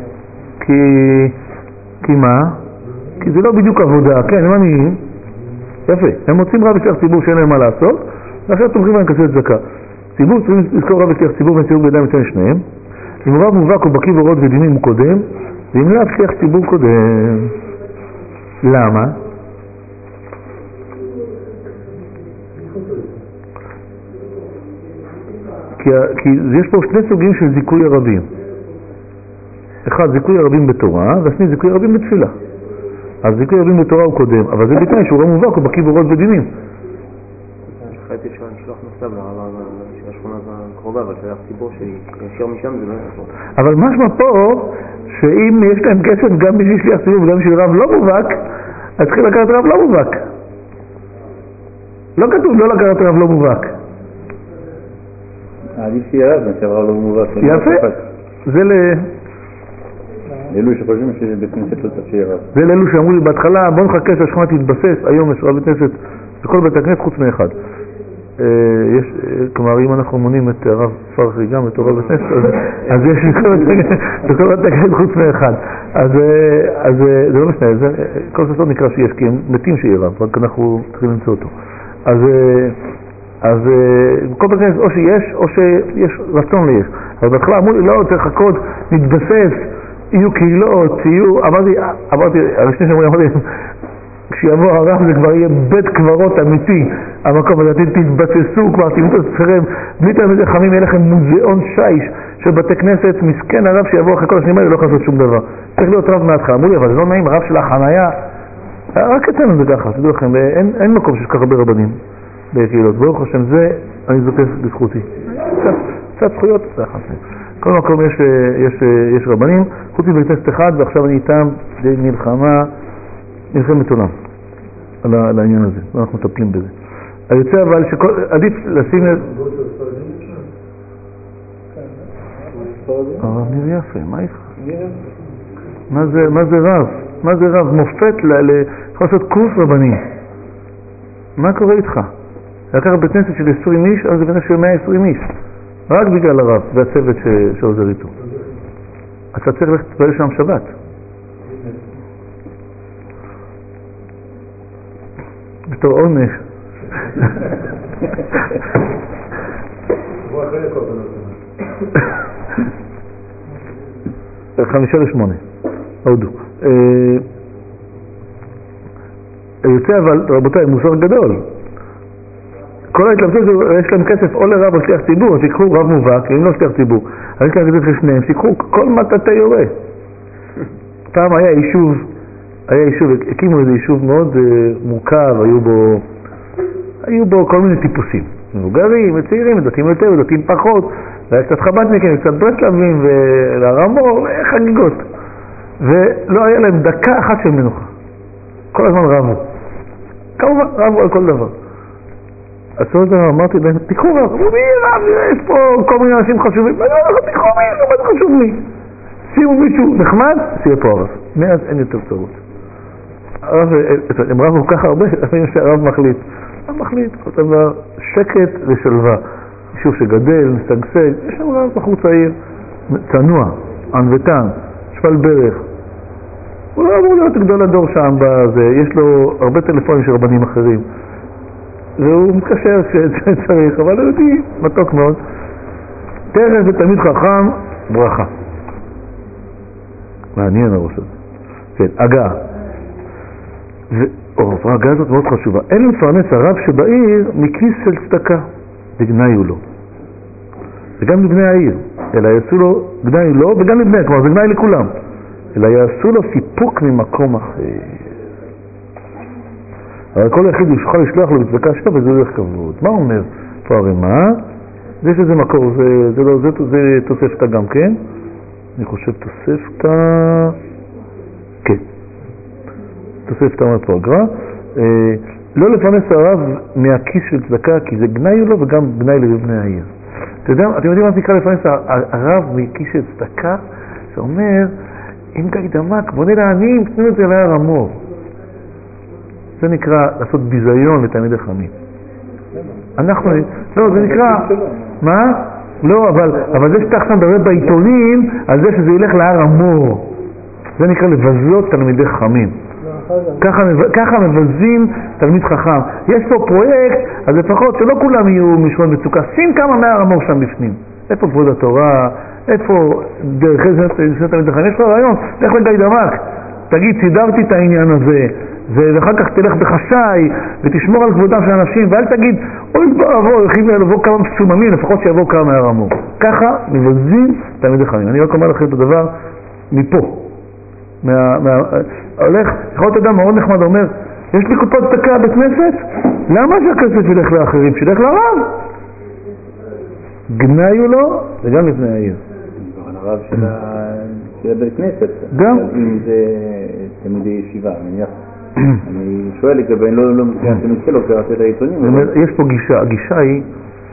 כי מה? כי זה לא בדיוק עבודה, כן, הם עניים. יפה, הם מוצאים רב ושליח ציבור שאין להם מה לעשות, ועכשיו תומכים בהם כספי צדקה. ציבור צריכים לזכור רב ושליח ציבור ונציאות בידיים יוצאים שניהם. אם רב מובהק הוא בקיא והוראות ודינים הוא קודם, ואם לאו שליח ציבור קודם. למה? כי יש פה שני סוגים של זיכוי הרבים. אחד, זיכוי הרבים בתורה, והשני, זיכוי הרבים בתפילה. אז זיכוי הרבים בתורה הוא קודם, אבל זה בתנאי שהוא רב מובהק הוא בקיא והוראות ודינים. חייתי לשלוח מכתב לרב של השכונה הקרובה, אבל שליח ציבור שישר משם זה לא יכול. אבל משמע פה, שאם יש להם כסף גם בשביל שליח ציבור וגם בשביל רב לא מובהק, אז צריכים לקחת רב לא מובהק. לא כתוב לא לקחת רב לא מובהק. עדיף שיהיה רב, נשאר רב לא מובהק. יפה. זה לאלו שחושבים שבית כנסת לא צריך שיהיה רב. זה לאלו שאמרו לי בהתחלה, בוא נחכה שהשכונה תתבסס, היום יש רב בית כנסת בכל בית הכנסת חוץ מאחד. כלומר, אם אנחנו מונים את הרב פרחי גם את הרב בית כנסת, אז יש בכל בית הכנסת חוץ מאחד. אז זה לא משנה, כל ססון נקרא שיש, כי הם מתים שיהיה רב, רק אנחנו צריכים למצוא אותו. אז בכל בית כנסת או שיש, או שיש רצון ליש. אבל בהתחלה אמרו לי, לא, צריך לחכות, נתבסס, יהיו קהילות, אמרתי, הראשני שאמרו לי, כשיבוא הרב זה כבר יהיה בית קברות אמיתי, המקום הזה, תתבססו כבר, תמצאו את עצמכם, בלי תלמידי חכמים יהיה לכם מוזיאון שיש של בתי כנסת, מסכן הרב שיבוא אחרי כל השנים האלה, לא יכול לעשות שום דבר. צריך להיות רב מההתחלה. אמרו לי, אבל זה לא נעים, הרב של החניה, רק אצלנו זה ככה, תדעו לכם, אין מקום שיש ככה ברבנים בקהילות. ברוך השם, זה אני זוקף בזכותי. קצת זכויות, זה אחת. כל מקום יש רבנים, חוץ מבית כנסת אחד, ועכשיו אני איתם נלחמת עולם על העניין הזה, ואנחנו מטפלים בזה. היוצא אבל שעדיף לשים לב... הרב נראה יפה, מה איתך? מה זה רב? מה זה רב? מופת יכול לעשות קורס רבנים. מה קורה איתך? לקח בית כנסת של 20 איש, אז זה בית כנסת של 120 איש. רק בגלל הרב והצוות שעוזר איתו. אתה צריך להתפלל שם שבת. בתור עונש. הוא אחרי הכל בנושא. 5:8. הודו. יוצא אבל, רבותיי, מוסר גדול. כל ההתלבטות, יש להם כסף או לרב או שליח ציבור, אז שיקחו רב מובהק, אם לא שליח ציבור. אז יש להם כסף לשניהם, שיקחו כל מטאטא יורה. פעם היה יישוב, הקימו איזה יישוב מאוד מורכב, היו בו כל מיני טיפוסים. מבוגרים וצעירים, דתיים יותר ודתיים פחות, והיה קצת חב"דניקים, קצת ברסלבים ולרמור, חגיגות. ולא היה להם דקה אחת של מנוחה. כל הזמן רבו. כמובן, רבו על כל דבר. אז אמרתי להם, תיקחו רב, מי רב, יש פה כל מיני אנשים חשובים, תיקחו מי, לא חשוב מי. שימו מישהו נחמד, שיהיה פה הרב. מאז אין יותר צרות. הם רבו ככה הרבה, לפעמים שהרב מחליט. הרב מחליט, כל דבר, שקט ושלווה. יישוב שגדל, משגשג, יש שם רב בחור צעיר, צנוע, ענוותן, שפל ברך. הוא לא אמור להיות גדול הדור שם בזה, יש לו הרבה טלפונים של רבנים אחרים. והוא מתקשר כשצריך, אבל הוא יודעי, מתוק מאוד. תכף ותלמיד חכם, ברכה. מעניין הראש הזה. כן, הגעה. ההגעה הזאת מאוד חשובה. אין לפרנס הרב שבעיר מכיס של צדקה. וגנאי הוא לא. וגם לבני העיר. אלא יעשו לו, גנאי לא, וגם לבני, כלומר זה גנאי לכולם. אלא יעשו לו סיפוק ממקום אחר. אבל כל היחיד הוא שכל לשלוח לו בצדקה שלו וזה הולך כבוד. מה הוא אומר? פה הרי מה? יש איזה מקור, זה תוספתא גם כן. אני חושב תוספתא... כן. תוספתא אומר פה הגר"א. לא לפרנס הרב מהכיס של צדקה, כי זה גנאי לו וגם גנאי לבני העיר. אתם יודעים מה זה נקרא לפרנס הרב מכיס של צדקה? זה אומר, אם גיא דמק, בונה לעניים, תנו את זה להר המור. זה נקרא לעשות ביזיון לתלמידי חכמים. אנחנו... לא, זה נקרא... מה? לא, אבל זה שאתה עכשיו מדבר בעיתונים על זה שזה ילך להר המור. זה נקרא לבזות תלמידי חכמים. ככה מבזים תלמיד חכם. יש פה פרויקט, אז לפחות שלא כולם יהיו משמעות מצוקה. שים כמה מהר המור שם בפנים. איפה כבוד התורה? איפה דרך איזה תלמיד חכם? יש לך רעיון, לך לגיא דמק. תגיד, סידרתי את העניין הזה. ואחר כך תלך בחשאי ותשמור על כבודם של אנשים, ואל תגיד, אוי הולכים לבוא כמה מסוממים, לפחות שיבוא כמה מהר המור. ככה מבזים תלמידי חכמים. אני רק אומר לכם את הדבר מפה. הולך, יכול להיות אדם מאוד נחמד, אומר, יש לי קופת צדקה בית כנסת? למה שהכסף ילך לאחרים? שילך לרב. גנאי הוא לו, וגם לפני העיר. הרב של הבית כנסת. גם. אם זה תלמידי ישיבה, מניח. אני שואל לגבי, אני לא מתחיל לו קראתי את העיתונים. יש פה גישה, הגישה היא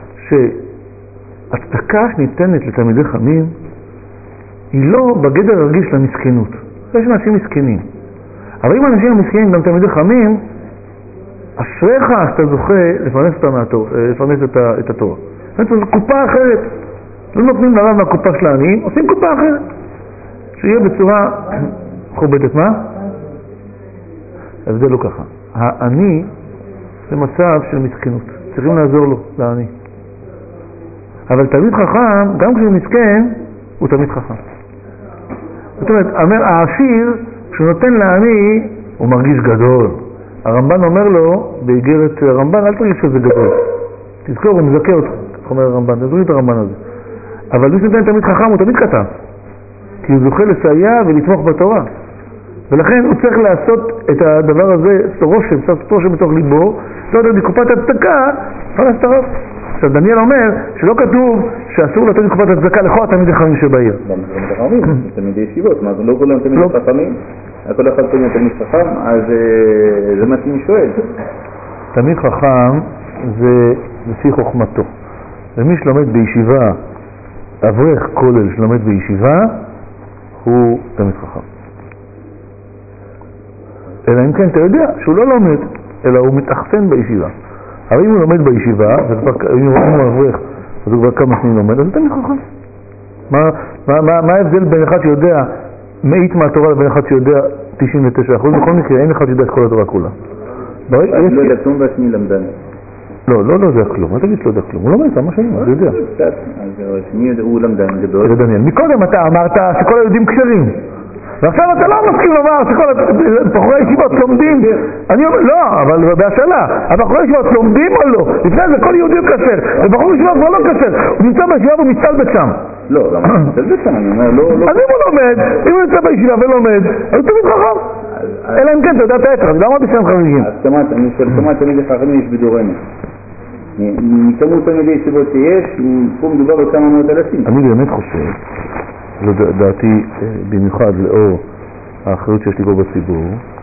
שהצדקה שניתנת לתלמידי חכמים היא לא בגדר הרגיש למסכנות. יש אנשים מסכנים. אבל אם אנשים המסכנים גם תלמידי חכמים, אשריך שאתה זוכה לפרנס את התורה. זו קופה אחרת. לא נותנים לרב מהקופה של העניים, עושים קופה אחרת. שיהיה בצורה מכובדת. מה? ההבדל לא ככה. העני זה מצב של מסכנות. צריכים לעזור לו, לעני. אבל תלמיד חכם, גם כשהוא מסכן, הוא תלמיד חכם. זאת אומרת, העשיר, כשהוא נותן לעני, הוא מרגיש גדול. הרמב"ן אומר לו, באיגרת הרמב"ן, אל תרגיש שזה גדול. תזכור, הוא מזכה אותך, כך אומר הרמב"ן, תזכור את הרמב"ן הזה. אבל מי שנותן תלמיד חכם, הוא תמיד קטן. כי הוא זוכה לסייע ולתמוך בתורה. ולכן הוא צריך לעשות את הדבר הזה, רושם בתוך ליבו, זאת אומרת, מקופת הצדקה, פרנס את הרב. עכשיו, דניאל אומר שלא כתוב שאסור לתת מקופת הצדקה לכל התלמידי חכמים שבעיר. גם תלמידי חכמים, תלמידי ישיבות, מה זה לא כולם תלמידי חכמים? כל אחד תלמיד חכם, אז זה מה שאני שואל. תלמיד חכם זה לפי חוכמתו. ומי שלומד בישיבה, אברך כולל שלומד בישיבה, הוא תלמיד חכם. אלא אם כן אתה יודע שהוא לא לומד, אלא הוא מתאכסן בישיבה. אבל אם הוא לומד בישיבה, אם הוא אברך, אז הוא כבר כמה שנים לומד, אז הוא תלמיד חכם. מה ההבדל בין אחד שיודע מאית מהתורה לבין אחד שיודע 99%? בכל מקרה, אין אחד שיודע את כל התורה כולה. לא יודע כלום והשני למדן. לא יודע כלום, מה תגיד שלא יודע כלום? הוא לומד כמה שנים, הוא יודע. קצת, אז השני הוא למדן גדול. תראה דניאל, מקודם אתה אמרת שכל היהודים כשרים. ועכשיו אתה לא מסכים לומר שכל בחורי הישיבות לומדים. אני אומר, לא, אבל בהשאלה, הבחורי הישיבות לומדים או לא? לפני זה כל יהודי הוא כשר, ובחור הישיבות כבר לא כשר, הוא נמצא בישיבה והוא מסתלבט שם. לא, למה הוא מסתלבט שם? אני אומר, לא. אז אם הוא לומד, אם הוא נמצא בישיבה ולומד, אז הוא תמיד חכם. אלא אם כן, אתה יודע את ההפך, אני לא אמרתי שהם חריגים. אני שואל, כמה תלמידי חכמים יש בדורנו? מכמות תלמידי ישיבות שיש, פה מדובר בכמה מאות אלפים. אני באמת חושב, זו דעתי במיוחד לאור האחריות שיש לי פה בציבור,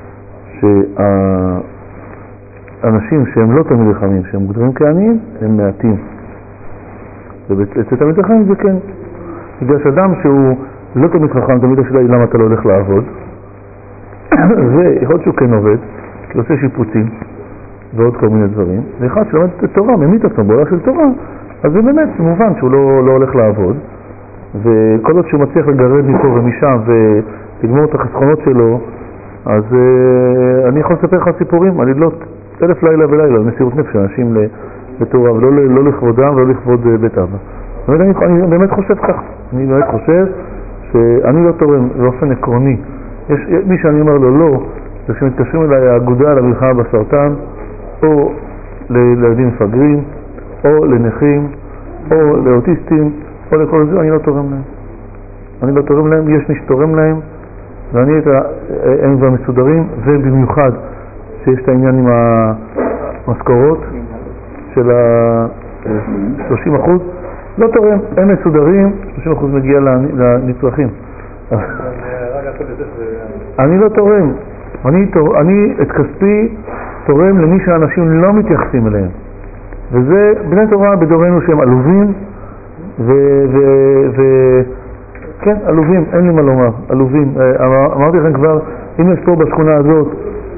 שהאנשים שהם לא תלמידי חכמים, שהם מוגדרים כעניים, הם מעטים. ואצל תלמידי חכמים זה כן. בגלל שאדם שהוא לא תלמיד חכם, תמיד השאלה היא למה אתה לא הולך לעבוד. ויכול להיות שהוא כן עובד, כי עושה שיפוצים ועוד כל מיני דברים. ואחד שלומד את תורה, ממית עצמו בעולם של תורה, אז זה באמת מובן שהוא לא הולך לעבוד. וכל עוד שהוא מצליח לגרד מפה ומשם ולגמור את החסכונות שלו, אז אני יכול לספר לך סיפורים על עדלות 1000 לילה ולילה, מסירות נפש אנשים לתורה, ולא לכבודם ולא לכבוד בית אבא. אני באמת חושב כך, אני באמת חושב שאני לא תורם באופן עקרוני. יש מי שאני אומר לו לא, זה כשמתקשרים אליי האגודה למלחמה בסרטן, או לילדים מפגרים, או לנכים, או לאוטיסטים, או לכל זה, אני לא תורם להם. אני לא תורם להם, יש מי שתורם להם, הם כבר מסודרים, ובמיוחד שיש את העניין עם המשכורות של ה-30%, לא תורם, הם מסודרים, 30% מגיע לנצרכים. אני לא תורם, אני את כספי תורם למי שהאנשים לא מתייחסים אליהם. וזה בני תורה בדורנו שהם עלובים, כן, עלובים, אין לי מה לומר, עלובים. אמרתי לכם כבר, אם יש פה בשכונה הזאת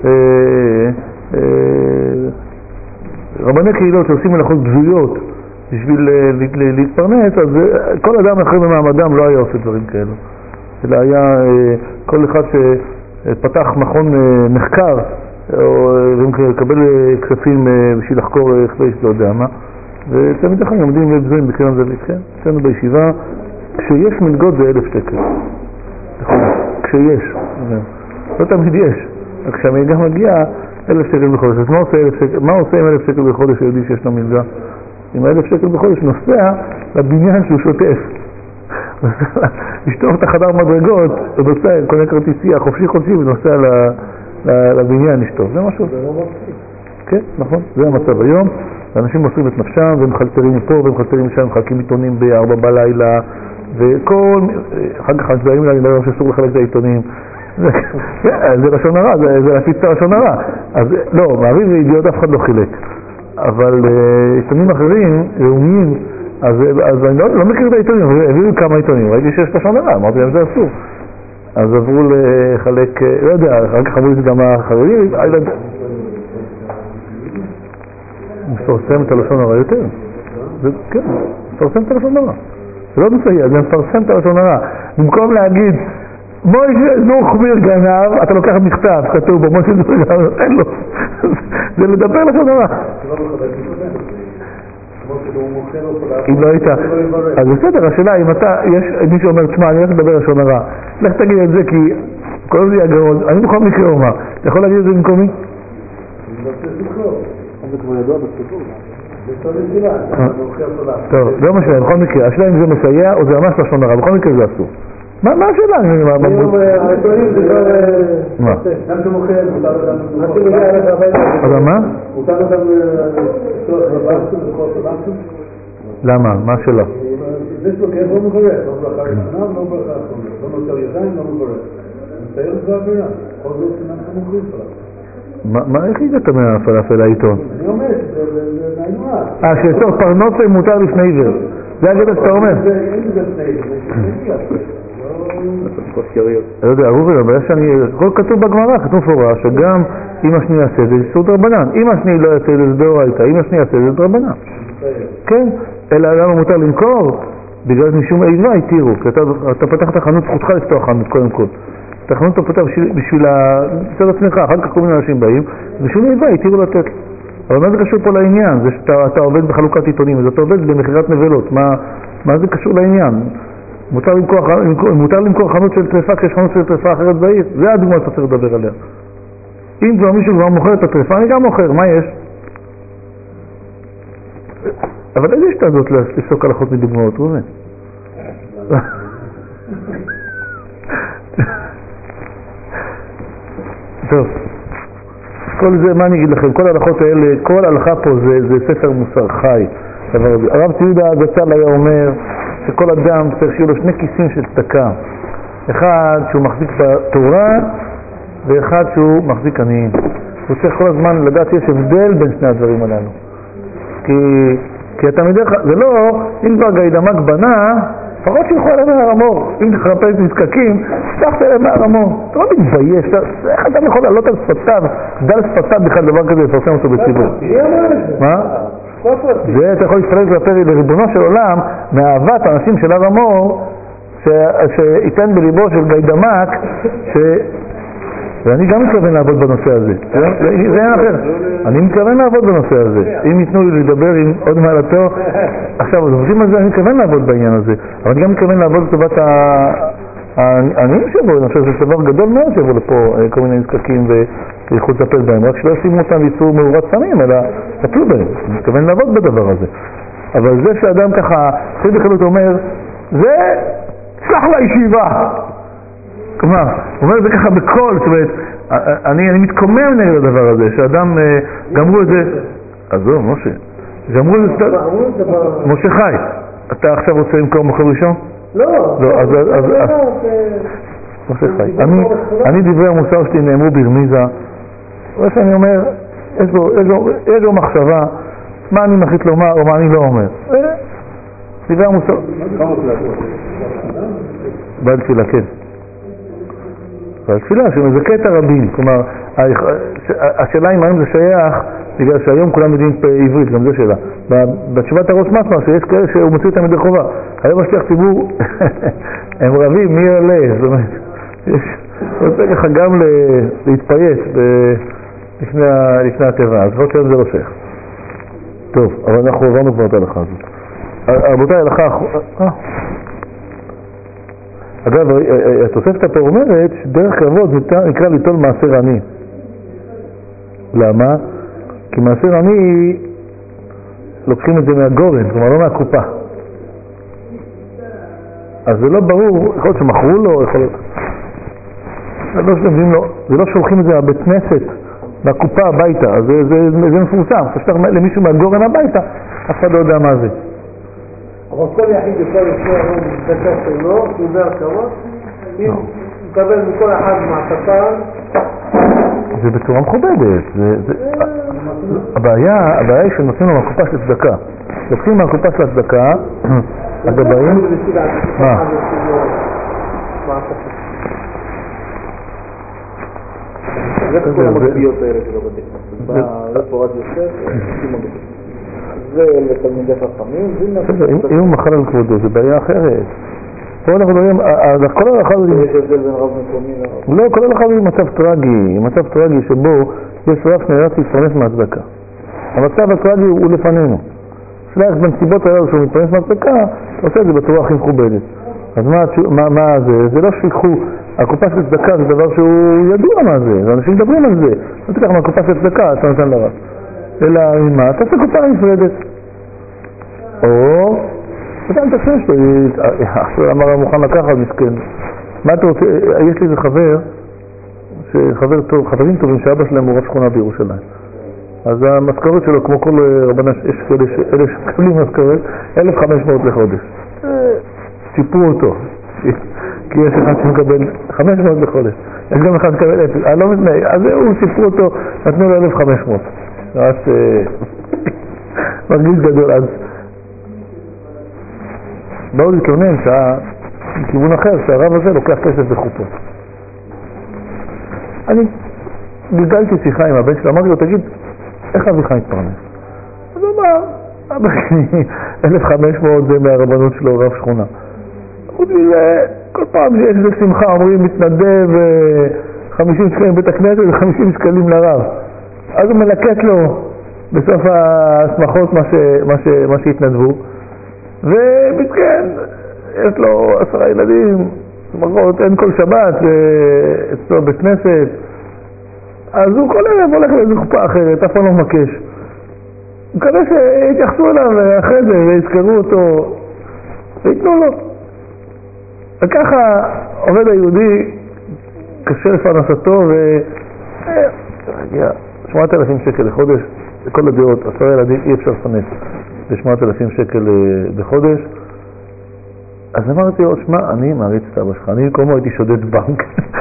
רבני קהילות שעושים מלאכות בזויות בשביל להתפרנס, אז כל אדם אחר במעמדם לא היה עושה דברים כאלו. אלא היה כל אחד שפתח מכון מחקר ומקבל כספים בשביל לחקור חלש, לא יודע מה. ותמיד אחרים עומדים בזויים בקרן זווית, כן? אצלנו בישיבה, כשיש מלגות זה 1,000 שקל. כשיש. לא תמיד יש. כשהמלגה מגיעה 1,000 שקל בחודש. אז מה עושה עם 1,000 שקל בחודש שיודעים שיש לו מלגה? עם 1,000 שקל בחודש נוסע לבניין שהוא שוטף. לשטוף את החדר מדרגות, הוא נוסע, קונה כרטיסייה, חופשי ונוסע לבניין לשטוף. זה משהו. כן, נכון. זה המצב היום. אנשים מוסרים את נפשם ומחלטרים מפה ומחלטרים משם, מחלקים עיתונים ב-4 בלילה וכל... אחר כך נצדעים להם ביום שאסור לחלק את העיתונים. זה לשון הרע, זה להפיץ את הלשון הרע. אז לא, מעריב וידיעות אף אחד לא חילק. אבל עיתונים אחרים, לאומיים, אז אני לא מכיר את העיתונים, הביאו כמה עיתונים, ראיתי שיש לשון הרע, אמרתי להם זה אסור. אז עברו לחלק, לא יודע, אחר כך אמרו לי גם החרדים, מפרסם את הלשון הרע יותר. כן, מפרסם את הלשון הרע. זה לא מסייע, זה מפרסם את הלשון הרע. במקום להגיד, מוישה זוכמיר גנב, אתה לוקח מכתב, כתוב בו, מוישה זוכמיר גנב, אין לו. זה לדבר לשון הרע. אם לא היית, אז בסדר, השאלה, אם אתה, יש מי שאומר, תשמע, אני הולך לדבר לשון הרע. לך תגיד את זה, כי כל זה יהיה גרון. אני בכל מקרה אומר, אתה יכול להגיד את זה במקומי? זה כבר ידוע בציבור. טוב, לא משנה, בכל מקרה, השאלה אם זה מסייע או זה ממש לשון הרע, בכל מקרה זה אסור. מה השאלה? מה? גם שמוכן, אבל מה? מותר גם לבנקים וכל הבנקים? למה? מה השאלה? זה שלוקח לא מברך, לא ברכה ראשונה ולא ברכה אחרונה, לא נותר ידיים, לא מברך. נצייר את זה עבירה, כל זאת שנם שמוכרים פלאפל. איך הגעת מהפלאפל לעיתון? אני אומר, זה נעימה. שסוף פרנוסה מותר לפני עיוור. זה הגדת שאתה אומר. אין זה לפני עיוור, לא יודע, רובל, אבל כל כתוב בגמרא, כתוב פורש, שגם אם השני יעשה זה איסור דרבנן. אם השני לא יעשה זה דאורייתא, אם השני יעשה זה דרבנן. כן, אלא למה מותר למכור? בגלל משום איבה התירו, כי אתה פתחת חנות, זכותך לפתוח חנות קודם כל. תכנון אותו פתח בשביל לצד עצמך, אחר כך כל מיני אנשים באים, ושום נלווה, התירו לתת. אבל מה זה קשור פה לעניין? זה שאתה עובד בחלוקת עיתונים, אז אתה עובד במכירת נבלות, מה זה קשור לעניין? מותר למכור חנות של טרפה כשיש חנות של טרפה אחרת בעיר, זה הדוגמה שאתה צריך לדבר עליה. אם כבר מישהו כבר מוכר את הטרפה, אני גם מוכר, מה יש? אבל איזה השתדות לפסוק הלכות מדוגמאות, ראובן? טוב, כל זה, מה אני אגיד לכם, כל ההלכות האלה, כל הלכה פה זה ספר מוסר חי. הרב ציודה זצ"ל היה אומר שכל אדם צריך שיהיו לו שני כיסים של צדקה, אחד שהוא מחזיק בתורה ואחד שהוא מחזיק עניים. הוא צריך כל הזמן לדעת שיש הבדל בין שני הדברים הללו, כי אתה מדרך, זה לא, אם כבר גיידמק בנה, לפחות שילכו עליהם מהר המור. אם תחרפש נזקקים, שתחת עליהם מהר המור. אתה לא מתבייש, איך אתה יכול לעלות על שפתיו, דל שפתיו בכלל דבר כזה לפרסם אותו בציבור? מה? זה אתה יכול להצטרף לפרי לריבונו של עולם, מאהבת האנשים של הר המור, שיתן בליבו של גיידמק, ואני גם מתכוון לעבוד בנושא הזה. זה אין אחר. אני מתכוון לעבוד בנושא הזה. אם ייתנו לי לדבר עם עוד מעלתו, עכשיו, אז עובדים על זה, אני מתכוון לעבוד בעניין הזה. אבל אני גם מתכוון לעבוד לטובת העניים שבו. אני חושב שזה דבר גדול מאוד שבו לפה כל מיני נזקקים ויכולת לטפל בהם. רק שלא ישימו אותם ויצאו מאורת סמים, אלא תטלו בהם. אני מתכוון לעבוד בדבר הזה. אבל זה שאדם ככה, חי בכלות אומר, זה צלח לישיבה. כלומר, הוא אומר את זה ככה בקול, זאת אומרת, אני מתקומם נגד הדבר הזה, שאדם גמרו את זה, עזוב, משה, גמרו את זה, משה חי, אתה עכשיו רוצה למכור מוכר ראשון? לא, אז משה חי, אני דברי המוסר שלי נאמרו ברמיזה, מה שאני אומר, יש לו מחשבה, מה אני מחליט לומר או מה אני לא אומר, דברי המוסר, בעד תפילה, כן. והתפילה שמזכה את הרבים, כלומר, השאלה אם היום זה שייך, בגלל שהיום כולם יודעים עברית, גם זו שאלה. בתשובת הראש מסמר, שיש כאלה שהוא מוציא אותם מדי חובה. היום השליח ציבור, הם רבים, מי עולה? זאת אומרת, יש רוצה ככה גם להתפייס לפני הטבע, אז עוד שם זה לא שייך. טוב, אבל אנחנו עברנו כבר את ההלכה הזאת. רבותיי, ההלכה... אגב, התוספתא פה אומרת שדרך כבוד נקרא ליטול מעשר עני. למה? כי מעשר עני לוקחים את זה מהגורן, כלומר לא מהקופה. אז זה לא ברור, יכול להיות שמכרו לו, יכול להיות... זה לא שולחים את זה לבית כנסת, מהקופה הביתה, אז זה מפורסם. כשאתה למישהו מהגורן הביתה, אף אחד לא יודע מה זה. אבל כל יחיד יכול לפני היום דקה שלו, הוא בהרכבות, אם מקבל מכל אחד מעטפה... זה בצורה מכובדת. הבעיה היא שנותנים לו מהקופה של צדקה. לוקחים מהקופה של הצדקה, הגבאים... מה? זה כל המקביות האלה שלא בדקה. זה תורת יוסף, זה לתלמידי חכמים, אם הוא מחל על כבודו, זה בעיה אחרת. פה אנחנו מדברים, כל ההלכה הזאת... יש הבדל בין רב מקומי לרב. לא, כל ההלכה הזאת היא מצב טרגי שבו יש רב שנאלץ להתפרנס מהצדקה. המצב הטרגי הוא לפנינו. שלח בנסיבות האלה שהוא מתפרנס מהצדקה, אתה עושה את זה בצורה הכי מכובדת. אז מה זה? זה לא שיקחו, הקופה של צדקה זה דבר שהוא ידוע מה זה, ואנשים מדברים על זה. לא תיקח מהקופה של צדקה, אתה נותן לרב. אלא מה? אתה עושה קופה נפרדת. או... אתה מתעצם שלו, אמר המוכן לקחת, מסכן. מה אתה רוצה? יש לי איזה חבר טוב, חברים טובים שאבא שלהם הוא רב שכונה בירושלים. אז המשכורת שלו, כמו כל רבנה, יש אלה שקבלים משכורת, 1,500 לחודש. ציפו אותו. כי יש אחד שמקבל 500 לחודש. יש גם אחד שמקבל 0. אני לא מתנהי. אז הוא ציפו אותו, נתנו לו 1,500. אז מרגיש גדול. אז באו להתלונן מכיוון אחר שהרב הזה לוקח כסף בחופות. אני גלגלתי שיחה עם הבן שלו, אמרתי לו, תגיד, איך אביך מתפרנס? אז הוא אמר, אבא שלי 1,500 זה מהרבנות שלו, רב שכונה. חוץ מזה, כל פעם שיש איזה שמחה אומרים מתנדב 50 שקלים בית הכנסת ו50 שקלים לרב. אז הוא מלקט לו בסוף השמחות מה שהתנדבו. ומתקן, יש לו 10 ילדים, שמחות אין כל שבת, אצלו בית כנסת. אז הוא כל ערב הולך לאיזו חופה אחרת, אף פעם לא מבקש. הוא מקווה שיתייחסו אליו אחרי זה ויזכרו אותו ויתנו לו. וככה עובד היהודי קשה לפרנסתו והגיע 8,000 שקל לחודש, לכל הדעות, 10 ילדים אי אפשר לפרנס ב8,000 שקל בחודש. אז אמרתי לו, שמע, אני מעריץ את אבא שלך, אני במקומו הייתי שודד בנק.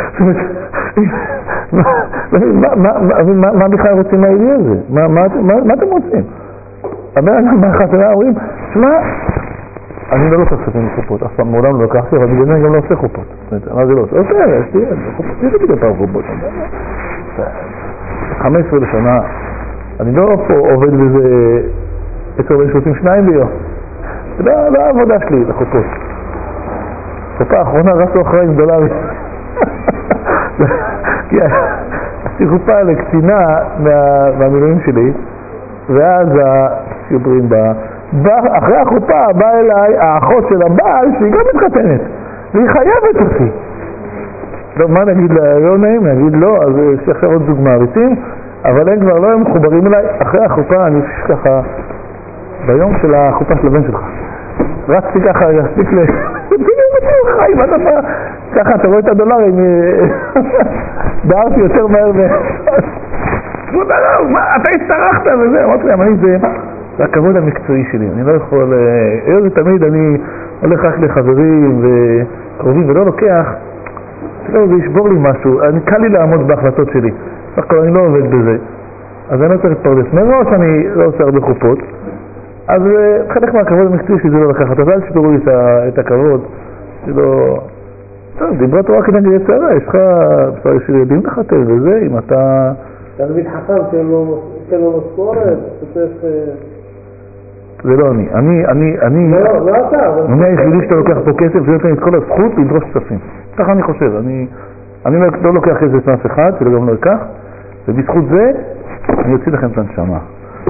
מה בכלל רוצים מהידי הזה? מה אתם רוצים? הבן אדם מהחתונה אומרים, שמע, אני לא לוקח כספים לחופות, אף פעם מעולם לא לקחתי, אבל בגלל זה אני גם לא עושה חופות. מה זה לא עושה? יש לי חופות, פעם חופות. 15 לשנה, אני לא פה עובד בזה 10-32 ביום. זה לא העבודה שלי לחופות. חופה האחרונה רצו אחרי $1. עשיתי חופה לקצינה מהמילואים שלי, ואז השיעוברים אחרי החופה באה אליי האחות של הבעל שהיא גם מתחתנת, והיא חייבת אותי. לא, מה נגיד לה? לא נעים, נגיד לא, אז יש עכשיו עוד זוג מעריצים, אבל הם כבר לא הם מחוברים אליי. אחרי החופה אני חושב ככה, ביום של החופה של הבן שלך, רצתי ככה, להספיק ככה, אתה רואה את $1, דארתי יותר מהר אתה הסתרחת וזה, אמרתי להם, זה הכבוד המקצועי שלי, אני לא יכול, זה תמיד אני הולך רק לחברים וקרובים ולא לוקח, זה ישבור לי משהו, קל לי לעמוד בהחלטות שלי, סך הכל אני לא עובד בזה, אז אני לא צריך להתפרדס, מראש אני לא עושה הרבה חופות, אז חלק מהכבוד המקצועי שלי זה לא לקחת, אז אל תשברו לי את הכבוד, שלא... טוב, דיברה תורה כנגד יצרה, יש לך בשרי של ילדים לחתל וזה, אם אתה... תלמיד חכם שאין לו משכורת, אתה צריך... זה לא אני... לא אתה, אבל... אני היחידי שאתה לוקח פה כסף, זה נותן את כל הזכות לדרוש כספים. ככה אני חושב, אני לא לוקח כסף מאף אחד, שלא גם לא אקח, ובזכות זה, אני יוציא לכם את הנשמה.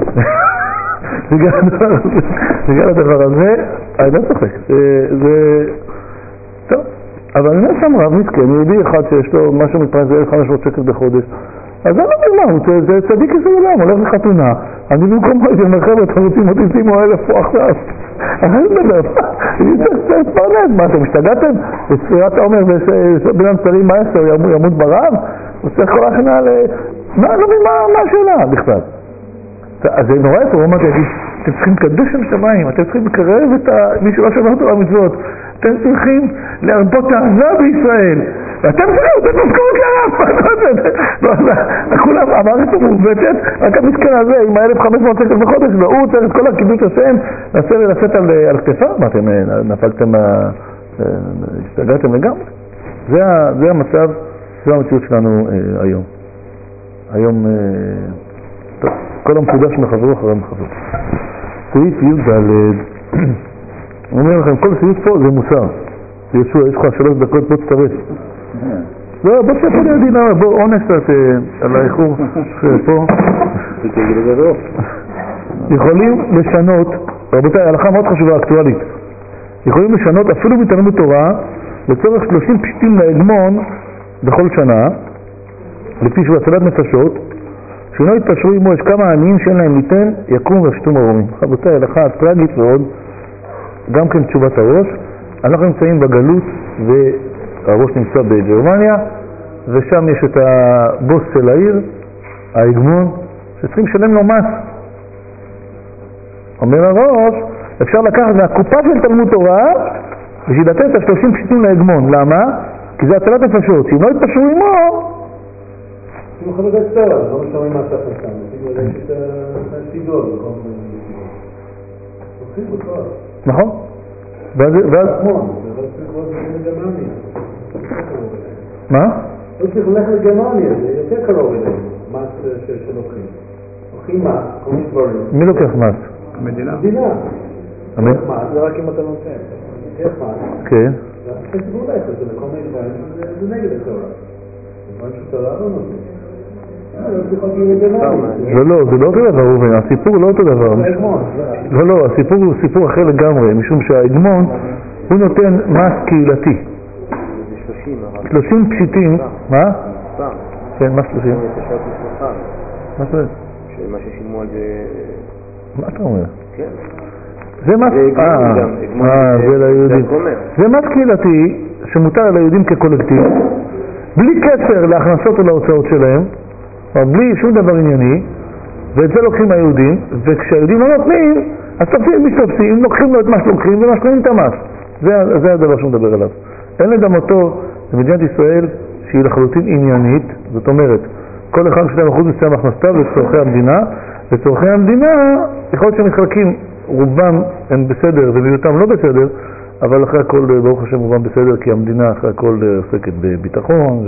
בגלל הדבר הזה, אני לא צוחק, זה... טוב, אבל אני שם רב מסכן, יהודי אחד שיש לו משהו מתפרנס ב1,500 שקל בחודש, אז אני לא מבין מה, זה צדיק כסעולם, הולך לחתונה, אני במקום מה זה מרחב, אתם רוצים אותי שימו 1,000 פה עכשיו, אני מדבר, אני צריך פרנס, מה אתם השתגעתם? בספירת העומר בן אמצרים 10 ימות ברעב, הוא צריך כל הכנה מה, לא מבין מה השאלה בכלל? אז זה נורא יפה, הוא אמר לי, אתם צריכים לקדש שם שמיים, אתם צריכים לקרב את מי שלא שומר אותו למצוות, אתם צריכים להרבות אהבה בישראל, ואתם צריכים לתת משכורת לרב, כולם, המערכת המעוותת, רק המסכן הזה עם 1,500 שקל בחודש, והוא צריך את כל הקידוש השם, לשאת על כתפה, מה אתם נפלתם, השתגעתם לגמרי? זה המצב, זה המציאות שלנו היום. היום, טוב, כל המקודש מחברו אחרי מחברו. סעיף י"ד, הוא אומר לכם, כל סעיף פה זה מוסר. ישוע, יש לך 3 דקות, בוא תצטרף. לא, בוא תשאר פה לידי, בוא עונש על האיחור פה. יכולים לשנות, רבותיי, ההלכה מאוד חשובה, אקטואלית. יכולים לשנות אפילו בתלמוד תורה לצורך 30 פשיטים להגמון בכל שנה, לפי שהוא הצלת נפשות, שלא יתפשרו עמו, יש כמה עניים שאין להם ליתן, יקום ויפשטו מרומים. רבותיי, הלכה טרגית ועוד, גם כן תשובת הראש. אנחנו נמצאים בגלות והראש נמצא בגרמניה, ושם יש את הבוס של העיר, ההגמון, שצריכים לשלם לו מס. אומר הראש, אפשר לקחת מהקופה של תלמוד תורה בשביל לתת את 30 פשיטים להגמון. למה? כי זה הצלת נפשות, שאם לא יתפשרו עמו, אם יכולים לתת סטרה, לא משלמים מה אתה חסם, תגידו לי את הסידור, נכון? ואז... מה? לא צריך ללכת לגרמניה, זה יותר קרוב אליהם, מס שלוקחים. לוקחים מס, כל מיני דברים. מי לוקח מס? המדינה. המדינה? זה רק אם אתה נותן. יש מס. כן. הסיפור נכס, זה לכל מיני דברים, זה נגד התורה. דברים שתורה לא נותנים. זה לא אותו דבר, ראובן, הסיפור לא אותו דבר. לא, הסיפור הוא סיפור אחר לגמרי, משום שהאגמון הוא נותן מס קהילתי. 30 פשיטים, מה? כן, מה 30? מה זה? מה ששילמו על זה... מה אתה אומר? כן. זה מס... זה ליהודים. זה מס קהילתי שמותר ליהודים כקולקטיב, בלי קשר להכנסות או להוצאות שלהם, או בלי שום דבר ענייני, ואת זה לוקחים היהודים, וכשהיהודים לא נותנים, אז משתפסים, לוקחים לו את מה שלוקחים ומשלמים את המס. זה הדבר שהוא מדבר עליו. אין לדמותו במדינת ישראל שהיא לחלוטין עניינית, זאת אומרת, כל אחד משלם אחוז מסוים הכנסתיו לצורכי המדינה, לצורכי המדינה יכול להיות שמתחלקים, רובם הם בסדר ומיעוטם לא בסדר, אבל אחרי הכל ברוך השם רובם בסדר, כי המדינה אחרי הכל עוסקת בביטחון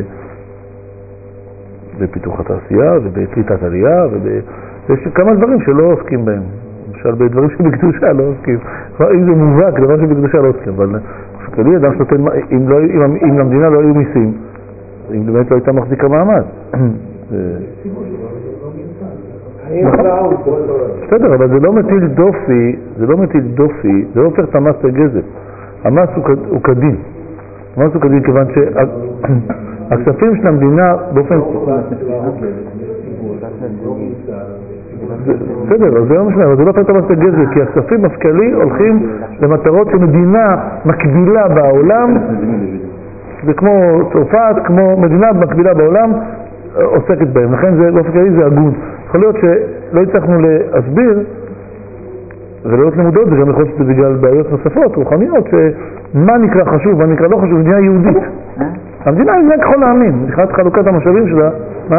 ובפיתוח התעשייה ובקליטת עלייה ויש כמה דברים שלא עוסקים בהם, למשל בדברים שבקדושה לא עוסקים, אם זה מובהק דבר שבקדושה לא עוסקים, אבל כלי אדם שנותן, אם למדינה לא היו מיסים, אם באמת לא הייתה מחזיקה מעמד. בסדר, אבל זה לא מטיל דופי, זה לא הופך את המס לגזל. המס הוא כדין. המס הוא כדין כיוון שהכספים של המדינה באופן... בסדר, זה לא משנה, אבל זה לא הופך את המס לגזל, כי הכספים מפקלי הולכים למטרות שמדינה מקבילה בעולם, זה כמו צרפת, כמו מדינה מקבילה בעולם, עוסקת בהם. לכן זה לא פקלי, זה הגון. יכול להיות שלא הצלחנו להסביר ולהיות למודות, זה גם יכול להיות בגלל בעיות נוספות, רוחניות, שמה נקרא חשוב, מה נקרא לא חשוב, מדינה יהודית. המדינה היא מדינה ככל להאמין, מבחינת חלוקת המשאבים שלה, מה?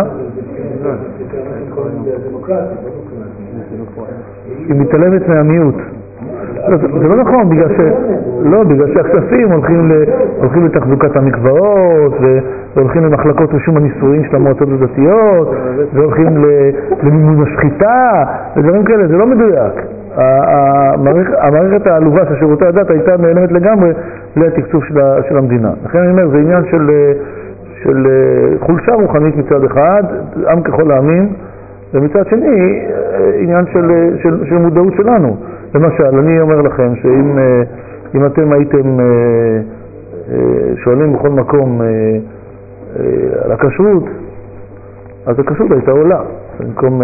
היא מתעלמת מהמיעוט. זה לא נכון, בגלל שהכספים הולכים לתחזוקת המקוואות, והולכים למחלקות רישום הנישואין של המועצות הדתיות, והולכים למימון השחיטה, ודברים כאלה, זה לא מדויק. המערכת העלובה של שירותי הדת הייתה נעלמת לגמרי לתקצוב של המדינה. לכן אני אומר, זה עניין של חולשה רוחנית מצד אחד, עם ככל להאמין, ומצד שני, עניין של מודעות שלנו. למשל, אני אומר לכם שאם אתם הייתם שואלים בכל מקום על הכשרות, אז הכשרות הייתה עולה. במקום...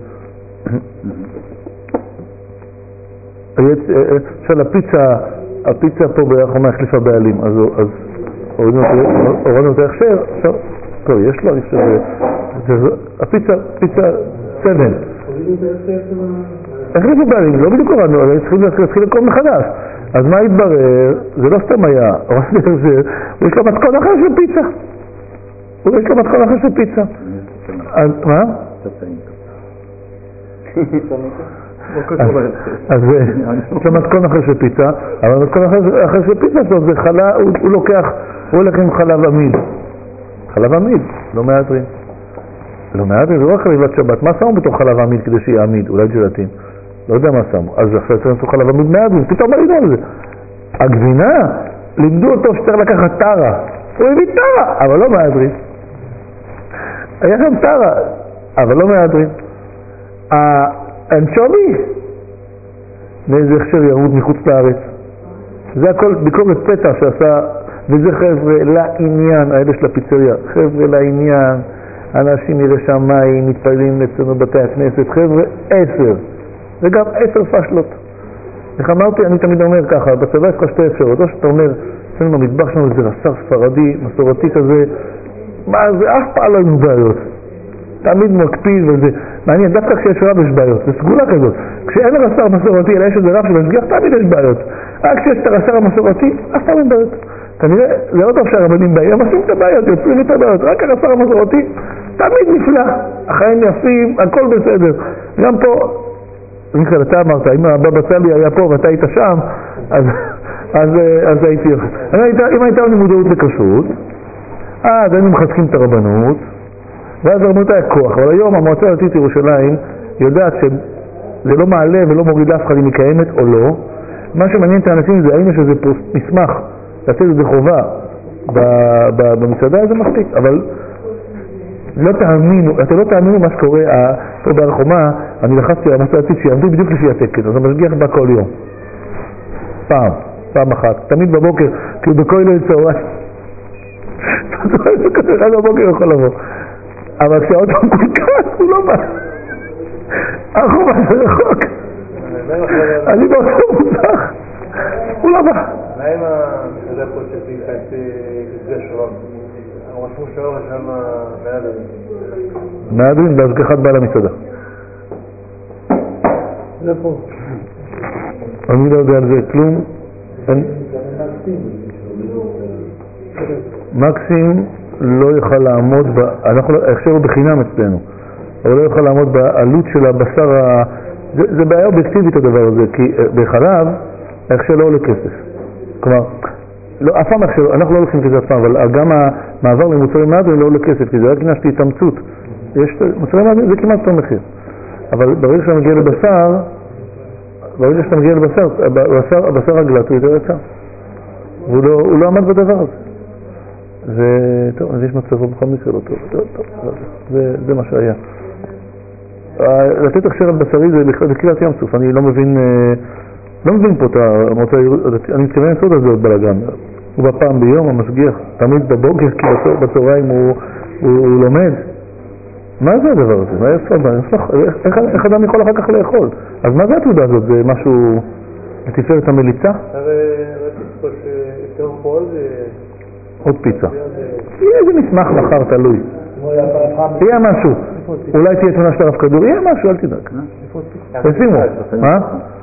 של הפיצה פה ביחומה החליפה בעלים, אז הורדנו את ההכשר, טוב, יש לו, אני חושב, הפיצה סבל. החליפו בעלים, לא בדיוק הורדנו, אבל צריכים להתחיל לקום מחדש. אז מה התברר? זה לא סתם היה, יש לו מתכון אחר של פיצה. יש לו מתכון אחר של פיצה. מה? אז זה מתכון אחר של פיצה, אבל מתכון אחר של פיצה טוב, זה חלה, הוא הולך עם חלב עמיד. חלב עמיד, לא מעטרים. לא מעטרים, זה לא רק חליבת שבת. מה שמו בתוך חלב עמיד כדי שיהיה עמיד? אולי ג'לטין. לא יודע מה שמו. אז עכשיו צריך לעשות חלב עמיד מעטרים, פתאום מה לידו על זה? הגבינה, לימדו אותו שצריך לקחת טרה. הוא הביא טרה, אבל לא מעטרים. היה שם טרה, אבל לא מעטרים. האנצ'ובי, מאיזה הכשר ירוד מחוץ לארץ. זה הכל ביקורת פתע שעשה, וזה חבר'ה לעניין, האלה של הפיצריה, חבר'ה לעניין, אנשים ירא שמיים, מתפללים אצלנו בתי הכנסת, חבר'ה 10, וגם 10 פשלות. איך אמרתי, אני תמיד אומר ככה, בצבא יש לך 2 אפשרות, או שאתה אומר, אצלנו במטבח שלנו איזה רס"ר ספרדי, מסורתי כזה, מה זה אף פעם לא היו בעיות. תמיד מקפיד וזה מעניין, דווקא כשיש רב יש בעיות, זה סגולה כזאת. כשאין רס"ר מסורתי אלא יש איזה רב שמשגיח, תמיד יש בעיות. רק כשיש את הרס"ר המסורתי, אף פעם אין בעיות. כנראה זה לא טוב שהרבנים באים, הם עושים את הבעיות, יוצרים את הבעיות. רק הרס"ר המסורתי תמיד נפלא, החיים יפים, הכל בסדר. גם פה, מיכאל, אתה אמרת, אם הבבא סאלי היה פה ואתה היית שם, אז הייתי יפה. אם הייתה לנו מודעות לכשרות, אז היינו מחזקים את הרבנות, ואז הרבנות היה כוח. אבל היום המועצה הדתית ירושלים יודעת שזה לא מעלה ולא מוריד לאף אחד אם היא קיימת או לא. מה שמעניין את האנשים זה האם יש איזה מסמך לתת את זה חובה במסעדה זה מספיק, אבל לא תאמינו, אתם לא תאמינו מה שקורה פה בהר חומה. אני לחצתי על המסעדתית שיעמדו בדיוק לפי התקן, אז המשגיח בא כל יום, פעם אחת, תמיד בבוקר, כי הוא בכל יום צהריים אחד בבוקר יכול לבוא, אבל כשהאוטו מקולקל הוא לא בא, הר חומה זה רחוק, אני באותו מוזח, הוא לא בא. מה עם המסעדה פה שתיכה את זה שלום? רשמו שלום שם מהדרין בהשגחת בעל המסעדה. זה פה. אני לא יודע על זה כלום. מקסים לא יוכל לעמוד, ההכשר הוא בחינם אצלנו, אבל לא יוכל לעמוד בעלות של הבשר, זה בעיה אובייקטיבית הדבר הזה, כי בחלב ההכשר לא עולה כסף. כלומר, אף פעם ההכשר, אנחנו לא לוקחים כסף אף פעם, אבל גם המעבר למוצרי מהדרין לא עולה כסף, כי זה רק עניין של התאמצות. מוצרי מהדרין זה כמעט אותו מחיר. אבל ברגע שאתה מגיע לבשר, הבשר הגלט הוא יותר יקר. הוא לא עמד בדבר הזה. טוב, אז יש מצבו בכל מקרה לא טוב. זה מה שהיה. לתת הכשר על בשרי זה בקריאת ים סוף. אני לא מבין פה את המוצא, אני מתכוון לעשות על זה עוד בלגן. הוא בא פעם ביום, המשגיח, תמיד בבוקר, כי בצהריים הוא לומד. מה זה הדבר הזה? איך אדם יכול אחר כך לאכול? אז מה זה התעודה הזאת? זה משהו לתפארת המליצה? ראיתי פה שיותר פה עוד פיצה. איזה מסמך מחר תלוי. יהיה משהו. אולי תהיה תמונה של הרב כדור. יהיה משהו, אל תדאג. תשימו. מה?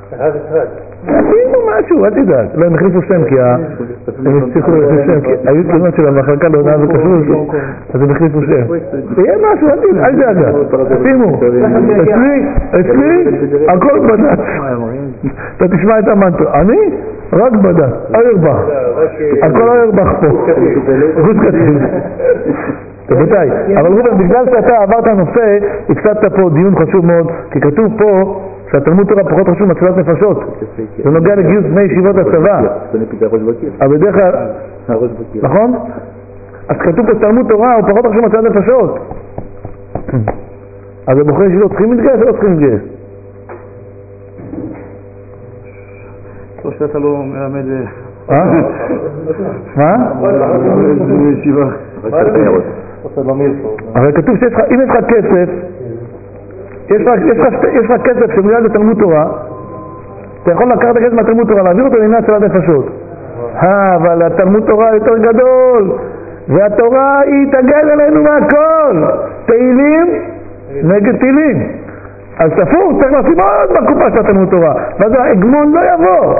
תשימו משהו, אל תדאג. לא, הם החליפו שם כי הם הצליחו להחליף שם כי היו תלונות של המחלקה להודעה וקשור אז הם החליפו שם. יהיה משהו, אל תדאג. תשימו. אצלי הכל בדת. אתה תשמע את המנטרה. אני? רק בדת. אוירבך. הכל אוירבך פה. חוץ קטין. רבותיי, אבל רובן, בגלל שאתה עברת נושא, הפסדת פה דיון חשוב מאוד, כי כתוב פה שהתלמוד תורה פחות חשוב מצוות נפשות. זה נוגע לגיוס בני ישיבות הצבא. אבל בדרך כלל, נכון? אז כתוב פה תלמוד תורה הוא פחות חשוב מצוות נפשות. אז הבוחרי ישיבות צריכים להתגייס או לא צריכים להתגייס? או שאתה לא מלמד... מה? ישיבה. הרי כתוב שאם יש לך כסף, יש לך כסף שמיועד לתלמוד תורה, אתה יכול לקחת את הכסף מהתלמוד תורה, להעביר אותו לעניין הצלת נפשות. אבל התלמוד תורה יותר גדול, והתורה היא תגן עלינו מהכל. תהילים נגד תהילים. אז תפור, צריך לשים עוד בקופה של התלמוד תורה, ואז ההגמון לא יבוא.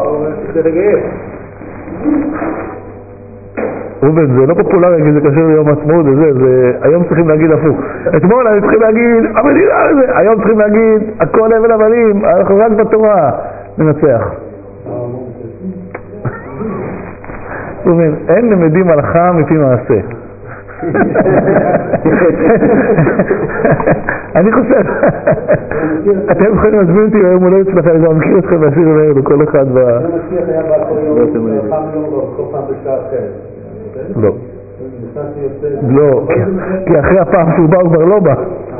רובן, זה לא פופולרי, כי זה קשר ליום עצמאות וזה, היום צריכים להגיד הפוך. אתמול אני צריכים להגיד, היום צריכים להגיד, הכל הבל הבלים, אנחנו רק בתורה ננצח. רובן, אין למדים הלכה מפי מעשה. אני חושב, אתם יכולים להזמין אותי היום הולדת שלכם, אני גם מכיר אתכם להשאיר אלינו לכל אחד ב... לא. לא, כי אחרי הפעם שהוא בא הוא כבר לא בא.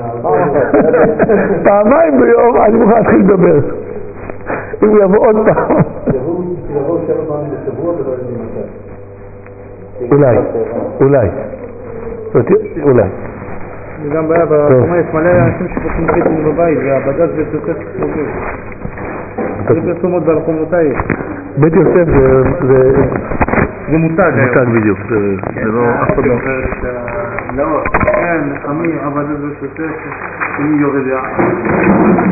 פעמיים ביום אני מוכן להתחיל לדבר. אם הוא יבוא עוד פעם. אולי. זה גם בעיה, יש מלא אנשים שפותחים חיתים בבית, והבד"ץ בית יוסף פוגש. זה פרסומות בהלכומותיי. בית יוסף זה מותג. מותג בדיוק, זה לא אף אחד לא. כן, חמי, הבד"ץ בית יוסף, מי יורד